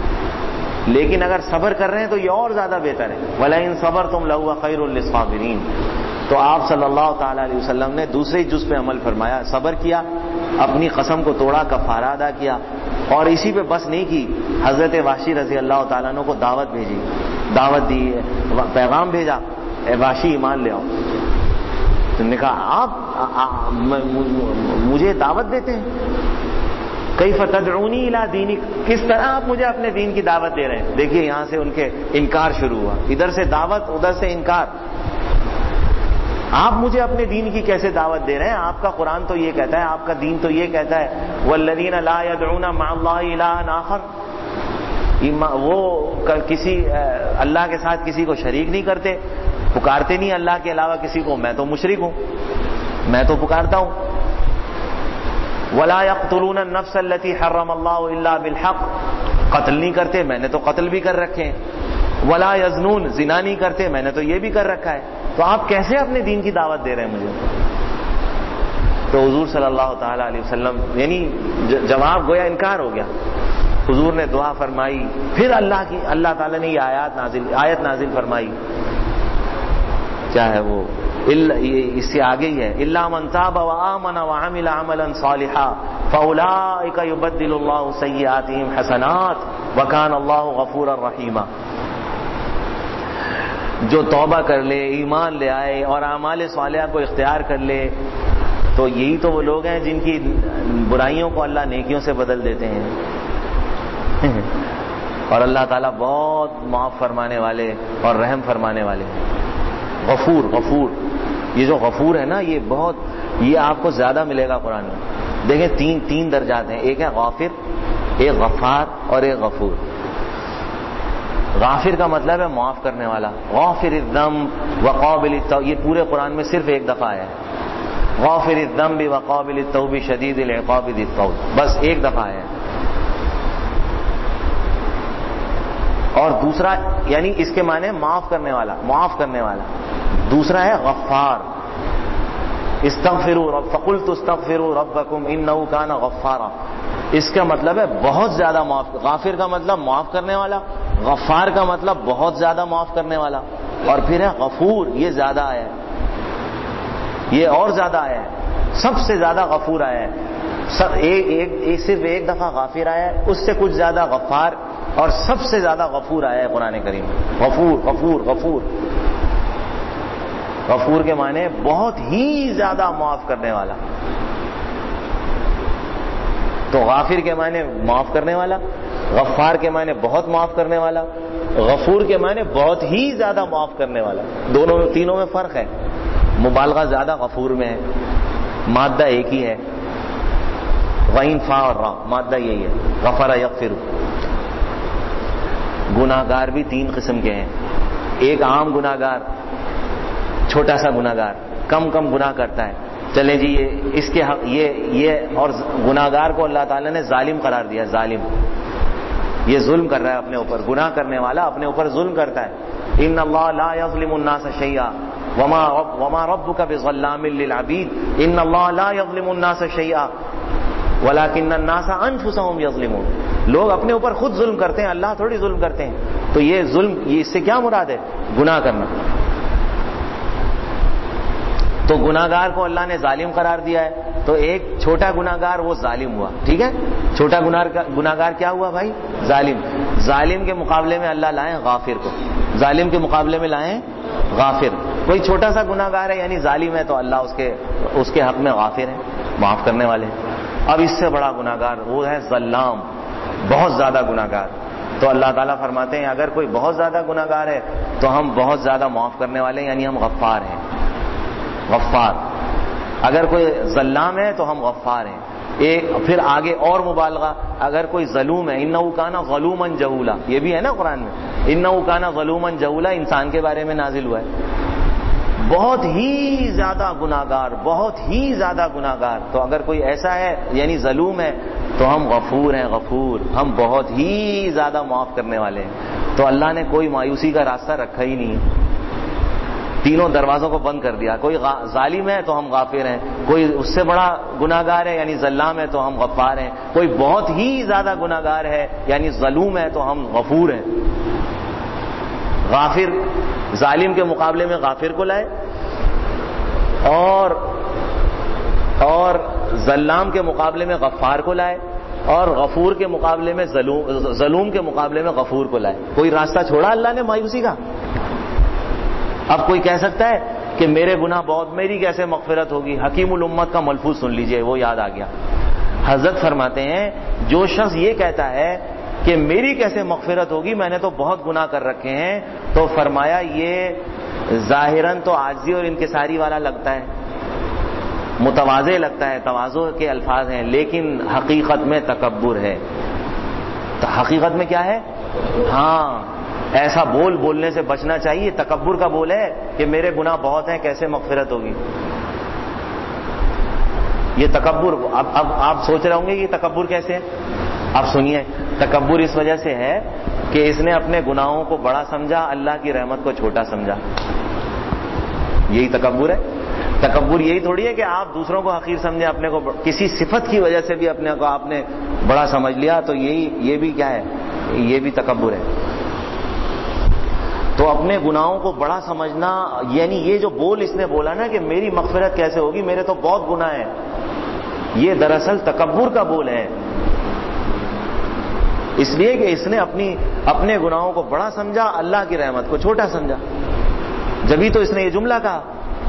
لیکن اگر صبر کر رہے ہیں تو یہ اور زیادہ بہتر ہے. وَلَئِن صَبَرْتُمْ لَهُوَ خَيْرٌ لِّلصَّابِرِينَ. تو آپ صلی اللہ تعالی علیہ وسلم نے دوسرے جز پہ عمل فرمایا, صبر کیا, اپنی قسم کو توڑا, کفارہ ادا کیا, اور اسی پہ بس نہیں کی, حضرت وحشی رضی اللہ تعالیٰ عنہ کو دعوت بھیجی, دعوت دی, پیغام بھیجا, اے وحشی ایمان لے آؤ. تو نے کہا آپ مجھے دعوت دیتے ہیں, کیف تدعونی الی دینک, کس طرح آپ مجھے اپنے دین کی دعوت دے رہے ہیں. دیکھیے یہاں سے ان کے انکار شروع ہوا, ادھر سے دعوت ادھر سے انکار. آپ مجھے اپنے دین کی کیسے دعوت دے رہے ہیں؟ آپ کا قرآن تو یہ کہتا ہے، آپ کا دین تو یہ کہتا ہے والذین لا يدعون مع اللہ الہا آخر، وہ کسی اللہ کے ساتھ کسی کو شریک نہیں کرتے، پکارتے نہیں اللہ کے علاوہ کسی کو. میں تو مشرک ہوں، میں تو پکارتا ہوں. ولا يقتلون النفس التي حرم اللہ الا بالحق، قتل نہیں کرتے، میں نے تو قتل بھی کر رکھے ہیں. ولا یزنون، زنا نہیں کرتے، میں نے تو یہ بھی کر رکھا ہے. تو آپ کیسے اپنے دین کی دعوت دے رہے ہیں مجھے؟ تو حضور صلی اللہ تعالی علیہ وسلم یعنی جواب گویا انکار ہو گیا. حضور نے دعا فرمائی، پھر اللہ کی اللہ تعالی نے یہ آیات نازل آیت نازل فرمائی، کیا ہے وہ، اس سے آگے ہی ہے، الا من تاب وآمن وعمل عملا صالحا فاولئک یبدل اللہ سیئاتہم حسنات وکان اللہ غفورا رحیما. جو توبہ کر لے، ایمان لے آئے اور اعمال صالحہ کو اختیار کر لے، تو یہی تو وہ لوگ ہیں جن کی برائیوں کو اللہ نیکیوں سے بدل دیتے ہیں. اور اللہ تعالیٰ بہت معاف فرمانے والے اور رحم فرمانے والے ہیں. غفور غفور یہ جو غفور ہے نا، یہ بہت یہ آپ کو زیادہ ملے گا قرآن میں. دیکھیں تین تین درجات ہیں، ایک ہے غافر، ایک غفار اور ایک غفور. غافر کا مطلب ہے معاف کرنے والا. غافر الذنب وقابل التوب، یہ پورے قرآن میں صرف ایک دفعہ آیا ہے. غافر الذنب وقابل التوب شدید العقاب ذی الطول، بس ایک دفعہ آیا ہے. اور دوسرا یعنی اس کے معنی معاف کرنے والا، معاف کرنے والا. دوسرا ہے غفار، استغفروا رب فقلت استغفروا ربکم انہ کان غفارا. اس کا مطلب ہے بہت زیادہ معاف. غافر کا مطلب معاف کرنے والا، غفار کا مطلب بہت زیادہ معاف کرنے والا. اور پھر ہے غفور، یہ زیادہ آیا ہے، یہ اور زیادہ آیا ہے، سب سے زیادہ غفور آیا ہے. سب ایک, ایک, ایک صرف ایک دفعہ غافر آیا ہے، اس سے کچھ زیادہ غفار، اور سب سے زیادہ غفور آیا ہے قرآن کریم. غفور غفور غفور غفور کے معنی بہت ہی زیادہ معاف کرنے والا. تو غافر کے معنی معاف کرنے والا، غفار کے معنی بہت معاف کرنے والا، غفور کے معنی بہت ہی زیادہ معاف کرنے والا. دونوں میں تینوں میں فرق ہے. مبالغہ زیادہ غفور میں ہے، مادہ ایک ہی ہے، غین فا اور را، مادہ یہی ہے، غفر یغفر. گناہگار بھی تین قسم کے ہیں. ایک عام گناہگار، چھوٹا سا گناہگار، کم کم گناہ کرتا ہے. چلیں جی یہ اس کے حق یہ یہ اور گناہگار کو اللہ تعالیٰ نے ظالم قرار دیا. ظالم یہ ظلم کر رہا ہے اپنے اوپر، گناہ کرنے والا اپنے اوپر ظلم کرتا ہے. ان اللہ لا یظلم الناس شیئا وما وما ربک بظلام للعبید ان اللہ لا یظلم الناس شیئا ولکن الناس انفسهم یظلمون. لوگ اپنے اوپر خود ظلم کرتے ہیں، اللہ تھوڑی ظلم کرتے ہیں. تو یہ ظلم، یہ اس سے کیا مراد ہے؟ گناہ کرنا. تو گناہگار کو اللہ نے ظالم قرار دیا ہے. تو ایک چھوٹا گناہگار وہ ظالم ہوا، ٹھیک ہے، چھوٹا گناہگار کیا ہوا بھائی؟ ظالم. ظالم کے مقابلے میں اللہ لائیں غافر کو، ظالم کے مقابلے میں لائیں غافر. کوئی چھوٹا سا گناہگار ہے یعنی ظالم ہے، تو اللہ اس کے اس کے حق میں غافر ہے، معاف کرنے والے ہیں. اب اس سے بڑا گناہگار وہ ہے ظلام، بہت زیادہ گناہگار. تو اللہ تعالیٰ فرماتے ہیں اگر کوئی بہت زیادہ گناہگار ہے تو ہم بہت زیادہ معاف کرنے والے ہیں، یعنی ہم غفار ہیں. غفار. اگر کوئی ظلام ہے تو ہم غفار ہیں. ایک پھر آگے اور مبالغہ، اگر کوئی ظلوم ہے، انہ کان ظلوما جہولا، یہ بھی ہے نا قرآن میں، انہ کان ظلوما جہولا، انسان کے بارے میں نازل ہوا ہے. بہت ہی زیادہ گناہگار، بہت ہی زیادہ گناہگار. تو اگر کوئی ایسا ہے یعنی ظلوم ہے تو ہم غفور ہیں، غفور، ہم بہت ہی زیادہ معاف کرنے والے ہیں. تو اللہ نے کوئی مایوسی کا راستہ رکھا ہی نہیں، تینوں دروازوں کو بند کر دیا. کوئی ظالم ہے تو ہم غافر ہیں، کوئی اس سے بڑا گناہگار ہے یعنی ظلام ہے تو ہم غفار ہیں، کوئی بہت ہی زیادہ گناہگار ہے یعنی ظلوم ہے تو ہم غفور ہیں. غافر، ظالم کے مقابلے میں غافر کو لائے، اور اور ظلام کے مقابلے میں غفار کو لائے، اور غفور کے مقابلے میں ظلوم ظلوم کے مقابلے میں غفور کو لائے. کوئی راستہ چھوڑا اللہ نے مایوسی کا؟ اب کوئی کہہ سکتا ہے کہ میرے گناہ بہت، میری کیسے مغفرت ہوگی؟ حکیم الامت کا ملفوظ سن لیجئے، وہ یاد آ گیا. حضرت فرماتے ہیں جو شخص یہ کہتا ہے کہ میری کیسے مغفرت ہوگی، میں نے تو بہت گناہ کر رکھے ہیں، تو فرمایا یہ ظاہراً تو عاجزی اور انکساری والا لگتا ہے، متواضع لگتا ہے، تواضع کے الفاظ ہیں، لیکن حقیقت میں تکبر ہے. تو حقیقت میں کیا ہے؟ ہاں، ایسا بول بولنے سے بچنا چاہیے. تکبر کا بول ہے کہ میرے گناہ بہت ہیں، کیسے مغفرت ہوگی. یہ تکبر. اب اب آپ سوچ رہے ہوں گے یہ تکبر کیسے ہے. آپ سنیے، تکبر اس وجہ سے ہے کہ اس نے اپنے گناہوں کو بڑا سمجھا، اللہ کی رحمت کو چھوٹا سمجھا. یہی تکبر ہے. تکبر یہی تھوڑی ہے کہ آپ دوسروں کو حقیر سمجھیں، اپنے کو کسی صفت کی وجہ سے بھی اپنے کو آپ نے بڑا سمجھ لیا، تو یہی یہ بھی کیا ہے؟ یہ بھی تکبر ہے. تو اپنے گناہوں کو بڑا سمجھنا، یعنی یہ جو بول اس نے بولا نا کہ میری مغفرت کیسے ہوگی، میرے تو بہت گناہ ہیں، یہ دراصل تکبر کا بول ہے. اس لیے کہ اس نے اپنی اپنے گناہوں کو بڑا سمجھا، اللہ کی رحمت کو چھوٹا سمجھا. جبھی تو اس نے یہ جملہ کہا.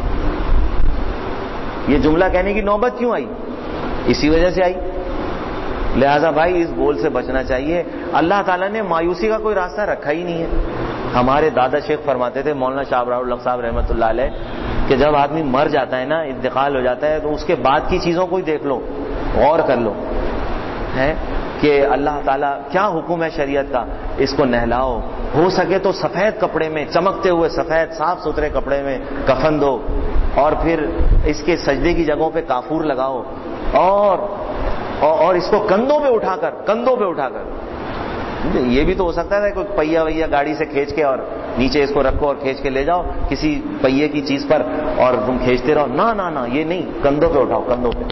یہ جملہ کہنے کی نوبت کیوں آئی؟ اسی وجہ سے آئی. لہذا بھائی اس بول سے بچنا چاہیے. اللہ تعالیٰ نے مایوسی کا کوئی راستہ رکھا ہی نہیں ہے. ہمارے دادا شیخ فرماتے تھے، مولانا شاہ ابرار الحق صاحب رحمۃ اللہ علیہ، کہ جب آدمی مر جاتا ہے نا، انتقال ہو جاتا ہے، تو اس کے بعد کی چیزوں کو ہی دیکھ لو، غور کر لو ہے کہ اللہ تعالیٰ کیا حکم ہے شریعت کا. اس کو نہلاؤ، ہو سکے تو سفید کپڑے میں، چمکتے ہوئے سفید صاف ستھرے کپڑے میں کفن دو، اور پھر اس کے سجدے کی جگہوں پہ کافور لگاؤ، اور اور اس کو کندھوں پہ اٹھا کر کندھوں پہ اٹھا کر یہ بھی تو ہو سکتا ہے کوئی پہیا وہیا گاڑی سے کھینچ کے اور نیچے اس کو رکھو اور کھینچ کے لے جاؤ کسی پہیے کی چیز پر اور تم کھینچتے رہو. نہ نہ نہ، یہ نہیں، کندھوں پہ اٹھاؤ، کندھوں پہ.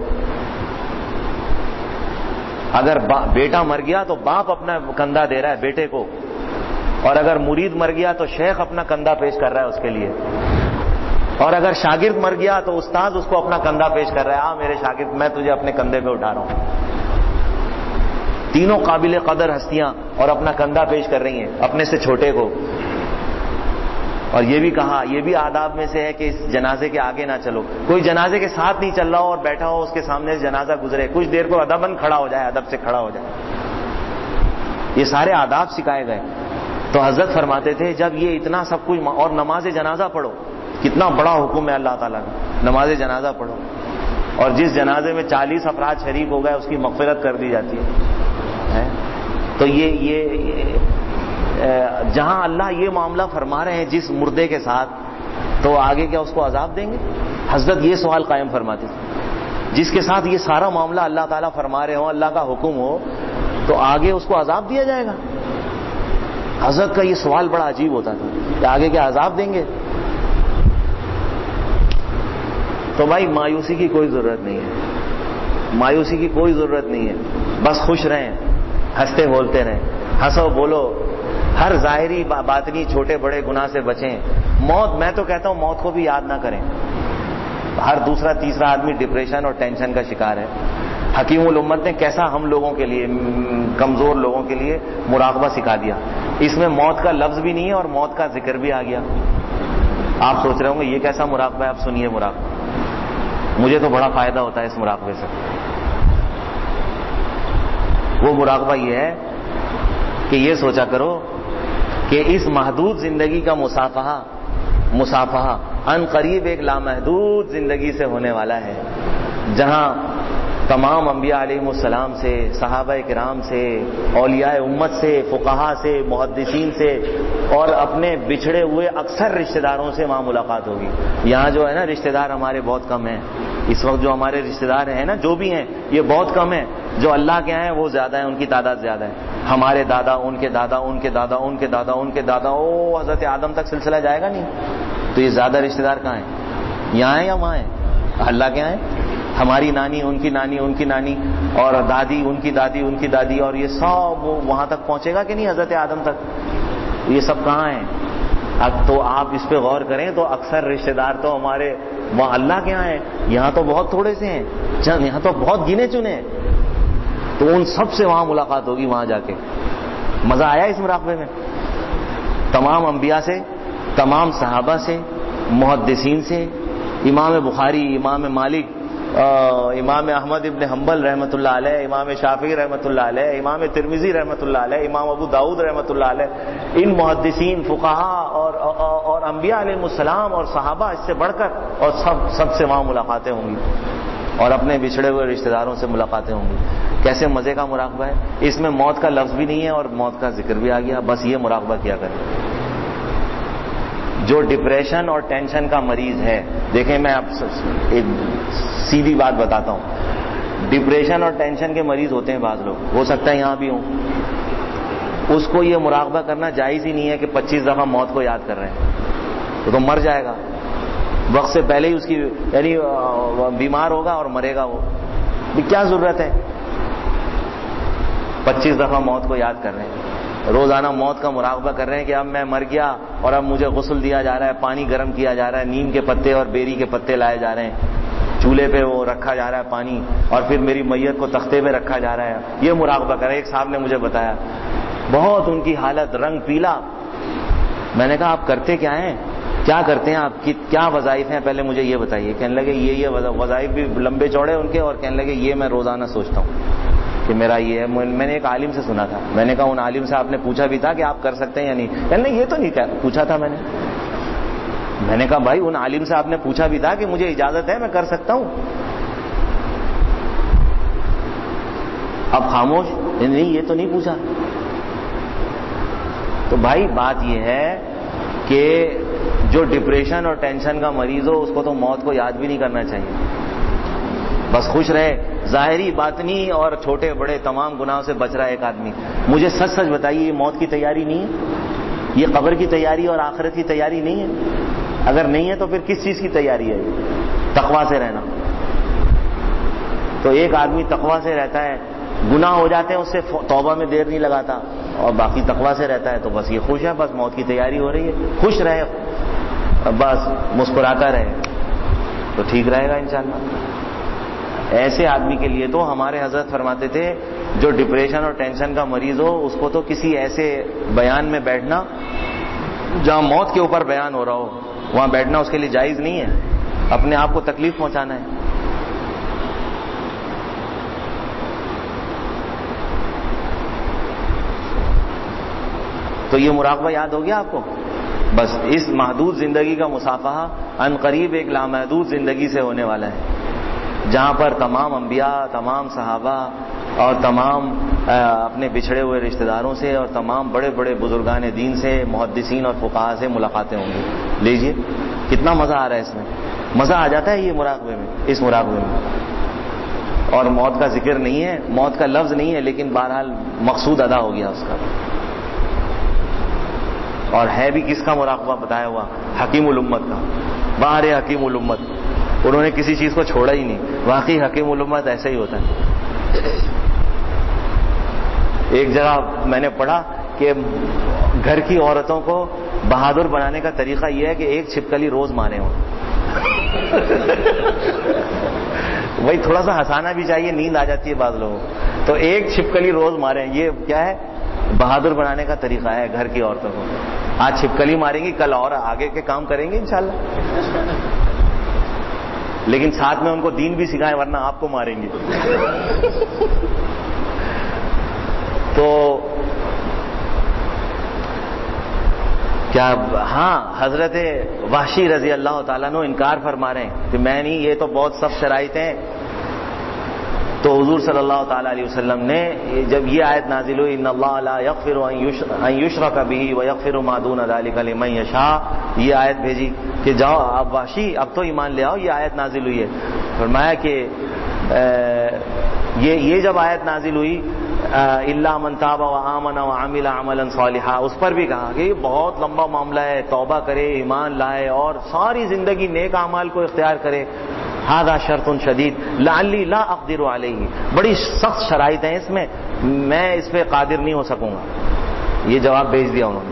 اگر بیٹا مر گیا تو باپ اپنا کندھا دے رہا ہے بیٹے کو، اور اگر مرید مر گیا تو شیخ اپنا کندھا پیش کر رہا ہے اس کے لیے، اور اگر شاگرد مر گیا تو استاد اس کو اپنا کندھا پیش کر رہا ہے، آ میرے شاگرد، میں تجھے اپنے کندھے پہ اٹھا رہا ہوں. تینوں قابل قدر ہستیاں اور اپنا کندھا پیش کر رہی ہیں اپنے سے چھوٹے کو. اور یہ بھی کہا، یہ بھی آداب میں سے ہے کہ اس جنازے کے آگے نہ چلو. کوئی جنازے کے ساتھ نہیں چل رہا ہو اور بیٹھا ہو، اس کے سامنے جنازہ گزرے، کچھ دیر کو ادباً کھڑا ہو جائے، ادب سے کھڑا ہو جائے. یہ سارے آداب سکھائے گئے. تو حضرت فرماتے تھے جب یہ اتنا سب کچھ، اور نماز جنازہ پڑھو، کتنا بڑا حکم ہے اللہ تعالیٰ کا، نماز جنازہ پڑھو. اور جس جنازے میں چالیس افراد شریک ہو گئے اس کی مغفرت کر دی جاتی ہے. تو یہ یہ جہاں اللہ یہ معاملہ فرما رہے ہیں جس مردے کے ساتھ، تو آگے کیا اس کو عذاب دیں گے؟ حضرت یہ سوال قائم فرماتے تھے، جس کے ساتھ یہ سارا معاملہ اللہ تعالیٰ فرما رہے ہوں، اللہ کا حکم ہو، تو آگے اس کو عذاب دیا جائے گا؟ حضرت کا یہ سوال بڑا عجیب ہوتا تھا کہ آگے کیا عذاب دیں گے؟ تو بھائی مایوسی کی کوئی ضرورت نہیں ہے، مایوسی کی کوئی ضرورت نہیں ہے. بس خوش رہیں، ہنستے بولتے رہیں، ہنسو بولو، ہر ظاہری باطنی چھوٹے بڑے گناہ سے بچیں. موت، میں تو کہتا ہوں موت کو بھی یاد نہ کریں. ہر دوسرا تیسرا آدمی ڈپریشن اور ٹینشن کا شکار ہے. حکیم الامت نے کیسا ہم لوگوں کے لیے، کمزور لوگوں کے لیے مراقبہ سکھا دیا. اس میں موت کا لفظ بھی نہیں ہے اور موت کا ذکر بھی آ گیا. آپ سوچ رہے ہوں گے یہ کیسا مراقبہ ہے؟ آپ سنیے مراقبہ. مجھے تو بڑا فائدہ ہوتا ہے اس مراقبے سے. وہ مراقبہ یہ ہے کہ یہ سوچا کرو کہ اس محدود زندگی کا مصافحہ مصافحہ ان قریب ایک لامحدود زندگی سے ہونے والا ہے، جہاں تمام انبیاء علیہ السلام سے، صحابہ کرام سے، اولیاء امت سے، فقہا سے، محدثین سے، اور اپنے بچھڑے ہوئے اکثر رشتہ داروں سے وہاں ملاقات ہوگی. یہاں جو ہے نا رشتہ دار ہمارے بہت کم ہیں اس وقت. جو ہمارے رشتہ دار ہیں نا، جو بھی ہیں، یہ بہت کم ہیں. جو اللہ کے ہیں وہ زیادہ ہیں، ان کی تعداد زیادہ ہے. ہمارے دادا، ان کے دادا، ان کے دادا، ان کے دادا، ان کے دادا، او حضرت آدم تک سلسلہ جائے گا نہیں. تو یہ زیادہ رشتہ دار کہاں ہیں؟ یہاں ہیں یا وہاں ہیں؟ اللہ کے یہاں ہیں. ہماری نانی، ان کی نانی، ان کی نانی، اور دادی، ان کی دادی، ان کی دادی، اور یہ سب وہاں تک پہنچے گا کہ نہیں حضرت آدم تک؟ یہ سب کہاں ہیں؟ اب تو آپ اس پہ غور کریں تو اکثر رشتہ دار تو ہمارے وہاں اللہ کے یہاں ہیں. یہاں تو بہت تھوڑے سے ہیں، یہاں تو بہت گنے چنے ہیں. تو ان سب سے وہاں ملاقات ہوگی. وہاں جا کے مزہ آیا اس مراقبے میں. تمام انبیاء سے، تمام صحابہ سے، محدثین سے، امام بخاری، امام مالک، امام احمد ابن حنبل رحمۃ اللہ علیہ، امام شافعی رحمۃ اللہ علیہ، امام ترمذی رحمۃ اللہ علیہ، امام ابو داؤد رحمۃ اللہ علیہ، ان محدثین، فقہا اور اور انبیاء علیہ السلام اور صحابہ اس سے بڑھ کر، اور سب سب سے وہاں ملاقاتیں ہوں گی، اور اپنے بچھڑے ہوئے رشتہ داروں سے ملاقاتیں ہوں گی. کیسے مزے کا مراقبہ ہے. اس میں موت کا لفظ بھی نہیں ہے اور موت کا ذکر بھی آ گیا. بس یہ مراقبہ کیا کریں. جو ڈپریشن اور ٹینشن کا مریض ہے، دیکھیں میں آپ ایک سیدھی بات بتاتا ہوں، ڈپریشن اور ٹینشن کے مریض ہوتے ہیں بعض لوگ، ہو سکتا ہے یہاں بھی ہوں. اس کو یہ مراقبہ کرنا جائز ہی نہیں ہے کہ پچیس دفعہ موت کو یاد کر رہے ہیں. وہ تو مر جائے گا وقت سے پہلے ہی، اس کی یعنی بیمار ہوگا اور مرے گا. وہ کیا ضرورت ہے پچیس دفعہ موت کو یاد کر رہے ہیں. روزانہ موت کا مراقبہ کر رہے ہیں کہ اب میں مر گیا اور اب مجھے غسل دیا جا رہا ہے، پانی گرم کیا جا رہا ہے، نیم کے پتے اور بیری کے پتے لائے جا رہے ہیں، چولہے پہ وہ رکھا جا رہا ہے پانی، اور پھر میری میت کو تختے پہ رکھا جا رہا ہے. یہ مراقبہ کر رہے ہیں. ایک صاحب نے مجھے بتایا، بہت ان کی حالت رنگ پیلا. میں نے کہا آپ کرتے کیا ہیں، کیا کرتے ہیں آپ کی، کیا وظائف ہیں، پہلے مجھے یہ بتائیے. کہنے لگے یہ یہ وظائف بھی لمبے چوڑے ان کے، اور کہنے لگے یہ میں روزانہ سوچتا ہوں کہ میرا یہ ہے. میں نے ایک عالم سے سنا تھا. میں نے کہا ان عالم سے آپ نے پوچھا بھی تھا کہ آپ کر سکتے ہیں یا نہیں؟ کہنے لگے یہ تو نہیں پوچھا تھا میں نے. میں نے کہا بھائی ان عالم سے آپ نے پوچھا بھی تھا کہ مجھے اجازت ہے، میں کر سکتا ہوں؟ اب خاموش، نہیں یہ تو نہیں پوچھا. تو بھائی بات یہ ہے کہ جو ڈپریشن اور ٹینشن کا مریض ہو اس کو تو موت کو یاد بھی نہیں کرنا چاہیے. بس خوش رہے. ظاہری باطنی اور چھوٹے بڑے تمام گناہوں سے بچ رہا ہے ایک آدمی. مجھے سچ سچ بتائیے، یہ موت کی تیاری نہیں ہے؟ یہ قبر کی تیاری اور آخرت کی تیاری نہیں ہے؟ اگر نہیں ہے تو پھر کس چیز کی تیاری ہے؟ تقویٰ سے رہنا. تو ایک آدمی تقویٰ سے رہتا ہے، گناہ ہو جاتے ہیں اس سے توبہ میں دیر نہیں لگاتا، اور باقی تقویٰ سے رہتا ہے تو بس یہ خوش ہے، بس موت کی تیاری ہو رہی ہے. خوش رہے، بس مسکراتا رہے تو ٹھیک رہے گا انشاءاللہ. ایسے آدمی کے لیے تو ہمارے حضرت فرماتے تھے جو ڈپریشن اور ٹینشن کا مریض ہو اس کو تو کسی ایسے بیان میں بیٹھنا جہاں موت کے اوپر بیان ہو رہا ہو، وہاں بیٹھنا اس کے لیے جائز نہیں ہے. اپنے آپ کو تکلیف پہنچانا ہے. تو یہ مراقبہ یاد ہو گیا آپ کو؟ بس اس محدود زندگی کا مصافحہ عن قریب ایک لامحدود زندگی سے ہونے والا ہے، جہاں پر تمام انبیاء، تمام صحابہ اور تمام اپنے بچھڑے ہوئے رشتہ داروں سے اور تمام بڑے بڑے بزرگان دین سے، محدثین اور فقہاء سے ملاقاتیں ہوں گی. لیجئے کتنا مزہ آ رہا ہے اس میں. مزہ آ جاتا ہے یہ مراقبے میں، اس مراقبے میں. اور موت کا ذکر نہیں ہے، موت کا لفظ نہیں ہے، لیکن بہرحال مقصود ادا ہو گیا اس کا. اور ہے بھی کس کا مراقبہ بتایا ہوا؟ حکیم الامت کا. باہر حکیم الامت، انہوں نے کسی چیز کو چھوڑا ہی نہیں. واقعی حکیم الامت ایسا ہی ہوتا ہے. ایک جگہ میں نے پڑھا کہ گھر کی عورتوں کو بہادر بنانے کا طریقہ یہ ہے کہ ایک چھپکلی روز مارے ہوں. وہی تھوڑا سا ہنسانا بھی چاہیے، نیند آ جاتی ہے بعض لوگوں. تو ایک چھپکلی روز مارے، یہ کیا ہے؟ بہادر بنانے کا طریقہ ہے گھر کی عورتوں کو. آج چھپکلی ماریں گی، کل اور آگے کے کام کریں گے انشاءاللہ. لیکن ساتھ میں ان کو دین بھی سکھائیں، ورنہ آپ کو ماریں گے. تو کیا ہاں حضرت وحشی رضی اللہ تعالیٰ عنہ انکار فرما رہے ہیں کہ میں نہیں، یہ تو بہت سخت شرائط ہیں. تو حضور صلی اللہ تعالی علیہ وسلم نے جب یہ آیت نازل ہوئی ان اللہ لا یغفر ان یشرک بہ ویغفر ما دون ذلک لمن یشاء، یہ آیت بھیجی کہ جاؤ آپ وحشی اب تو ایمان لے آؤ. یہ آیت نازل ہوئی ہے. فرمایا کہ یہ یہ جب آیت نازل ہوئی الا من تاب وآمن وعمل عملا صالحا، اس پر بھی کہا کہ یہ بہت لمبا معاملہ ہے، توبہ کرے، ایمان لائے اور ساری زندگی نیک اعمال کو اختیار کرے. ھذا شرط شدید لعلی لا اقدر علیہ، بڑی سخت شرائط ہیں اس میں، میں اس پہ قادر نہیں ہو سکوں گا. یہ جواب بھیج دیا انہوں نے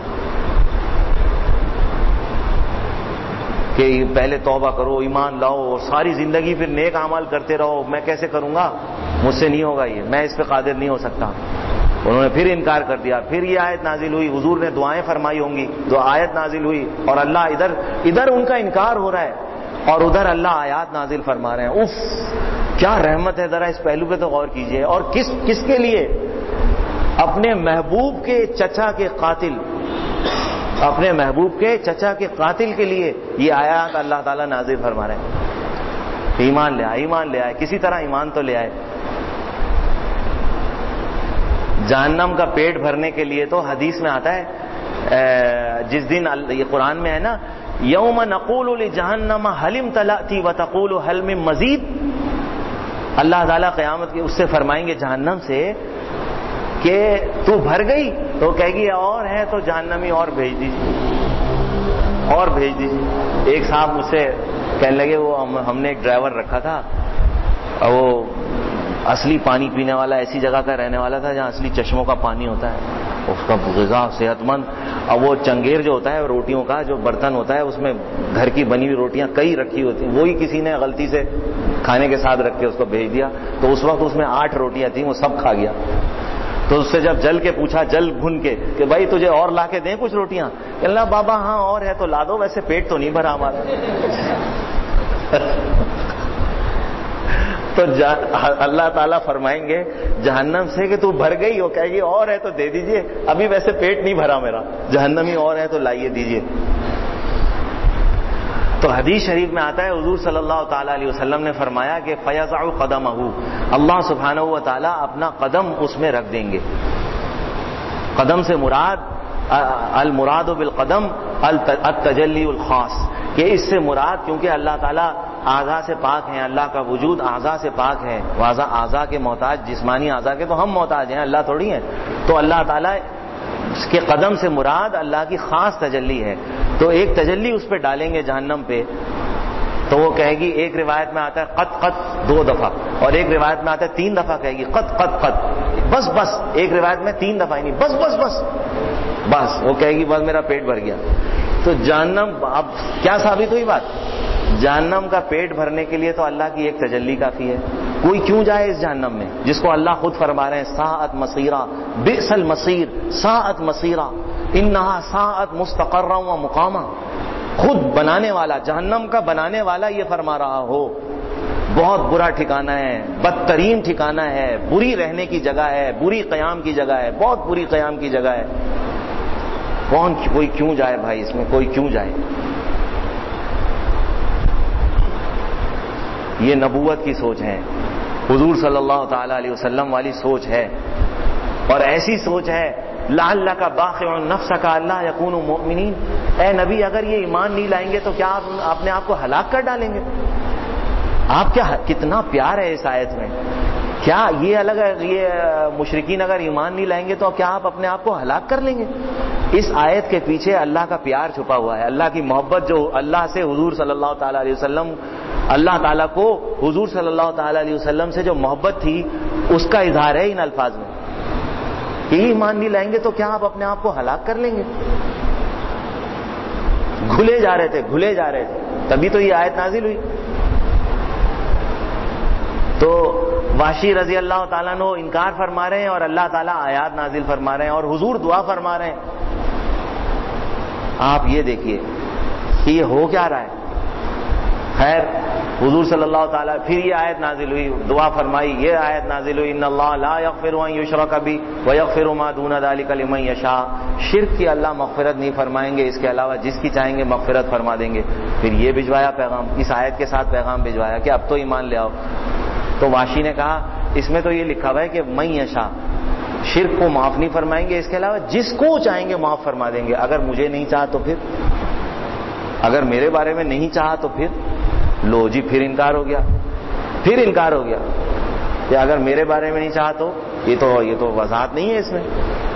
کہ پہلے توبہ کرو، ایمان لاؤ اور ساری زندگی پھر نیک اعمال کرتے رہو. میں کیسے کروں گا؟ مجھ سے نہیں ہوگا، یہ میں اس پہ قادر نہیں ہو سکتا. انہوں نے پھر انکار کر دیا. پھر یہ آیت نازل ہوئی، حضور نے دعائیں فرمائی ہوں گی، جو آیت نازل ہوئی اور اللہ ادھر ادھر ان کا انکار ہو رہا ہے اور ادھر اللہ آیات نازل فرما رہے ہیں. اف کیا رحمت ہے، ذرا اس پہلو پہ تو غور کیجئے. اور کس کس کے لیے؟ اپنے محبوب کے چچا کے قاتل اپنے محبوب کے چچا کے قاتل کے لیے یہ آیات اللہ تعالیٰ نازل فرما رہے ہیں. ایمان لے آئے, ایمان لے آئے, کسی طرح ایمان تو لے آئے. جہنم کا پیٹ بھرنے کے لیے تو حدیث میں آتا ہے, جس دن یہ قرآن میں ہے نا, یوم نقول لجہنم حل امتلأتی وتقول حل من مزید. اللہ تعالیٰ قیامت کے اس سے فرمائیں گے جہنم سے کہ تو بھر گئی, تو کہے گی اور ہے تو جہنمی اور بھیج دیجیے, اور بھیج دیجیے. ایک صاحب مجھ سے کہنے لگے, وہ ہم نے ایک ڈرائیور رکھا تھا, اور وہ اصلی پانی پینے والا ایسی جگہ کا رہنے والا تھا جہاں اصلی چشموں کا پانی ہوتا ہے, اس کا غذا صحت مند. اور وہ چنگیر جو ہوتا ہے روٹیوں کا جو برتن ہوتا ہے, اس میں گھر کی بنی ہوئی روٹیاں کئی رکھی ہوتی ہیں, وہی کسی نے غلطی سے کھانے کے ساتھ رکھ کے اس کو بھیج دیا. تو اس وقت اس میں آٹھ روٹیاں تھیں, وہ سب کھا گیا. تو اس سے جب جل کے پوچھا, جل بھن کے, کہ بھائی تجھے اور لا کے دیں کچھ روٹیاں؟ کہ اللہ بابا ہاں اور ہے تو لا دو, ویسے پیٹ تو نہیں بھرا ہمارا. تو اللہ تعالیٰ فرمائیں گے جہنم سے کہ تو بھر گئی ہو, کہے گی اور ہے تو دے دیجئے, ابھی ویسے پیٹ نہیں بھرا میرا, جہنمی اور ہے تو لائیے دیجئے. تو حدیث شریف میں آتا ہے حضور صلی اللہ تعالیٰ علیہ وسلم نے فرمایا کہ فیضع قدمہ, اللہ سبحانہ و تعالیٰ اپنا قدم اس میں رکھ دیں گے. قدم سے مراد المراد بالقدم التجلی الخاص, کہ اس سے مراد, کیونکہ اللہ تعالیٰ اعضاء سے پاک ہیں, اللہ کا وجود اعضاء سے پاک ہے, اعضاء کے محتاج, جسمانی اعضاء کے تو ہم محتاج ہیں, اللہ تھوڑی ہیں. تو اللہ تعالیٰ کے قدم سے مراد اللہ کی خاص تجلی ہے. تو ایک تجلی اس پہ ڈالیں گے جہنم پہ, تو وہ کہے گی, ایک روایت میں آتا ہے قط قط دو دفعہ, اور ایک روایت میں آتا ہے تین دفعہ کہے گی قط قط قط, بس بس. ایک روایت میں تین دفعہ ہی نہیں, بس بس بس بس. وہ کہے گی بس میرا پیٹ بھر گیا. تو جہنم, اب کیا ثابت ہوئی بات؟ جہنم کا پیٹ بھرنے کے لیے تو اللہ کی ایک تجلی کافی ہے. کوئی کیوں جائے اس جہنم میں, جس کو اللہ خود فرما رہے ہیں ساعت مصیرہ, بئس المصیر, ساعت مصیرہ, انہا ساعت مستقرا و مقامہ. خود بنانے والا, جہنم کا بنانے والا یہ فرما رہا ہو, بہت برا ٹھکانہ ہے, بدترین ٹھکانہ ہے, بری رہنے کی جگہ ہے, بری قیام کی جگہ ہے, بہت بری قیام کی جگہ ہے. کون, کوئی کیوں جائے بھائی اس میں, کوئی کیوں جائے؟ یہ نبوت کی سوچ ہے, حضور صلی اللہ تعالی علیہ وسلم والی سوچ ہے, اور ایسی سوچ ہے لعلک باخع نفسک الا یکونوا مؤمنین. اے نبی, اگر یہ ایمان نہیں لائیں گے تو کیا آپ اپنے آپ کو ہلاک کر ڈالیں گے؟ آپ کیا, کتنا پیار ہے اس آیت میں. کیا یہ الگ ہے, یہ مشرکین اگر ایمان نہیں لائیں گے تو کیا آپ اپنے آپ کو ہلاک کر لیں گے؟ اس آیت کے پیچھے اللہ کا پیار چھپا ہوا ہے, اللہ کی محبت جو اللہ سے حضور صلی اللہ تعالی علیہ وسلم, اللہ تعالیٰ کو حضور صلی اللہ تعالی علیہ وسلم سے جو محبت تھی, اس کا اظہار ہے ان الفاظ میں. کہ ایمان نہیں لائیں گے تو کیا آپ اپنے آپ کو ہلاک کر لیں گے؟ گھلے جا رہے تھے, گھلے جا رہے تھے, تبھی تو یہ آیت نازل ہوئی. تو واشی رضی اللہ تعالیٰ عنہ انکار فرما رہے ہیں, اور اللہ تعالیٰ آیات نازل فرما رہے ہیں, اور حضور دعا فرما رہے ہیں. آپ یہ دیکھیے کہ یہ ہو کیا رہا ہے. خیر, حضور صلی اللہ تعالیٰ, پھر یہ آیت نازل ہوئی, دعا فرمائی, یہ آیت نازل ہوئی, ان اللہ لا یغفر ان یشرک بہ ویغفر ما دون ذلک لمن یشاء. شرک کی اللہ مغفرت نہیں فرمائیں گے, اس کے علاوہ جس کی چاہیں گے مغفرت فرما دیں گے. پھر یہ بھجوایا پیغام, اس آیت کے ساتھ پیغام بھجوایا کہ اب تو ایمان لے آؤ. تو واشی نے کہا اس میں تو یہ لکھا ہوا ہے کہ من یشاء, شرک کو معاف نہیں فرمائیں گے, اس کے علاوہ جس کو چاہیں گے معاف فرما دیں گے. اگر مجھے نہیں چاہا تو پھر, اگر میرے بارے میں نہیں چاہا تو پھر, لو جی پھر انکار ہو گیا, پھر انکار ہو گیا کہ اگر میرے بارے میں نہیں چاہا تو یہ تو یہ تو وضاحت نہیں ہے اس میں.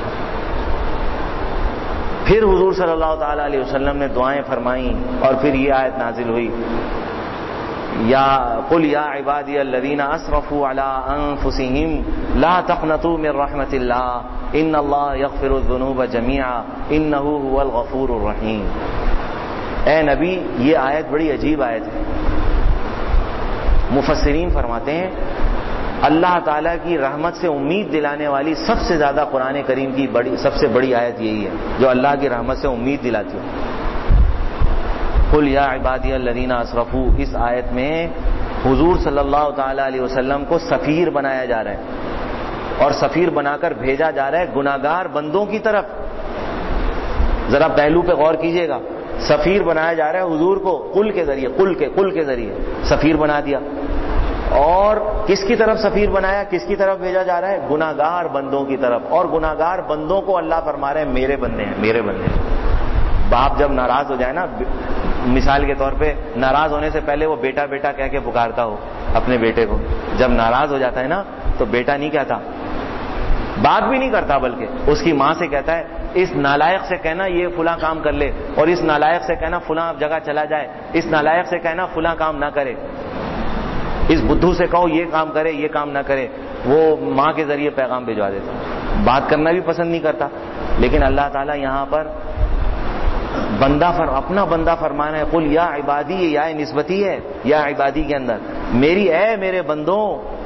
پھر حضور صلی اللہ تعالی علیہ وسلم نے دعائیں فرمائیں, اور پھر یہ آیت نازل ہوئی, یا قل یا عبادی الذین اسرفوا علی انفسهم لا تقنطوا من رحمت اللہ ان اللہ یغفر الذنوب جميعا انہ هو الغفور الرحیم. اے نبی, یہ آیت بڑی عجیب آیت ہے. مفسرین فرماتے ہیں اللہ تعالیٰ کی رحمت سے امید دلانے والی سب سے زیادہ قرآن کریم کی بڑی سب سے بڑی آیت یہی ہے جو اللہ کی رحمت سے امید دلاتی ہے. قل یا عبادی الذین اسرفوا, اس آیت میں حضور صلی اللہ تعالی علیہ وسلم کو سفیر بنایا جا رہا ہے, اور سفیر بنا کر بھیجا جا رہا ہے گناہگار بندوں کی طرف. ذرا پہلو پہ غور کیجئے گا. سفیر بنایا جا رہا ہے حضور کو قل کے ذریعے, قل کے قل کے ذریعے سفیر بنا دیا. اور کس کی طرف سفیر بنایا, کس کی طرف بھیجا جا رہا ہے؟ گناہگار بندوں کی طرف. اور گناہگار بندوں کو اللہ فرما رہے ہیں میرے بندے ہیں, میرے بندے ہیں. باپ جب ناراض ہو جائے نا, مثال کے طور پہ ناراض ہونے سے پہلے وہ بیٹا بیٹا کہہ کے پکارتا ہو اپنے بیٹے کو, جب ناراض ہو جاتا ہے نا تو بیٹا نہیں کہتا, بات بھی نہیں کرتا, بلکہ اس کی ماں سے کہتا ہے اس نالائق سے کہنا یہ فلاں کام کر لے, اور اس نالائق سے کہنا فلاں جگہ چلا جائے, اس نالائق سے کہنا فلاں کام نہ کرے, اس بدھو سے کہو یہ کام کرے یہ کام نہ کرے. وہ ماں کے ذریعے پیغام بھجوا دیتا. بات کرنا بھی پسند نہیں کرتا. لیکن اللہ تعالیٰ یہاں پر بندہ فر اپنا بندہ فرمانا ہے, قل یا عبادی, یا نسبتی ہے یا عبادی کے اندر, میری اے میرے بندوں.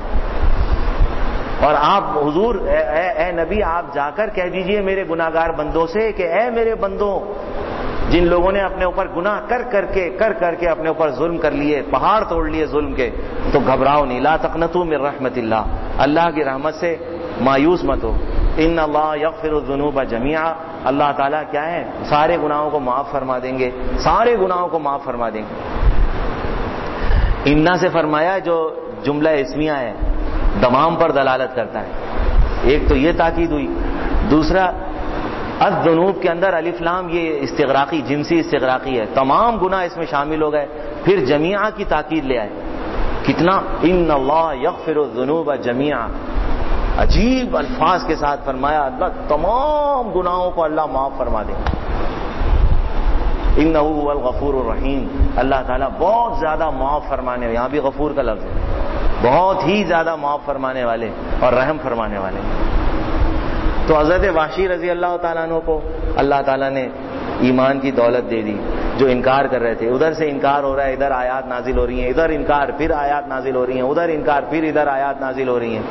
اور آپ حضور اے, اے, اے نبی آپ جا کر کہہ دیجئے میرے گناہگار بندوں سے کہ اے میرے بندوں, جن لوگوں نے اپنے اوپر گناہ کر کر کے کر کر کے اپنے اوپر ظلم کر لیے, پہاڑ توڑ لیے ظلم کے, تو گھبراؤ نہیں, لا تقنطوا من رحمت اللہ, اللہ کی رحمت سے مایوس مت ہو. ان اللہ یغفر الذنوب جميعا, اللہ تعالیٰ کیا ہے سارے گناہوں کو معاف فرما دیں گے, سارے گناہوں کو معاف فرما دیں گے. انا سے فرمایا جو جملہ اسمیہ ہے دمام پر دلالت کرتا ہے. ایک تو یہ تاکید ہوئی. دوسرا الذنوب کے اندر الف لام یہ استغراقی جنسی استغراقی ہے, تمام گناہ اس میں شامل ہو گئے. پھر جمیعہ کی تاکید لے آئے. کتنا, ان اللہ یغفر الذنوب جمیعا, عجیب الفاظ کے ساتھ فرمایا اللہ تمام گناہوں کو اللہ معاف فرما دے. انہ هو الغفور الرحیم, اللہ تعالیٰ بہت زیادہ معاف فرمانے, یہاں بھی غفور کا لفظ ہے, بہت ہی زیادہ معاف فرمانے والے اور رحم فرمانے والے. تو حضرت وحشی رضی اللہ تعالیٰ عنہ کو اللہ تعالیٰ نے ایمان کی دولت دے دی, جو انکار کر رہے تھے. ادھر سے انکار ہو رہا ہے, ادھر آیات نازل ہو رہی ہیں, ادھر انکار پھر آیات نازل ہو رہی ہیں, ادھر انکار پھر ادھر آیات نازل ہو رہی ہیں.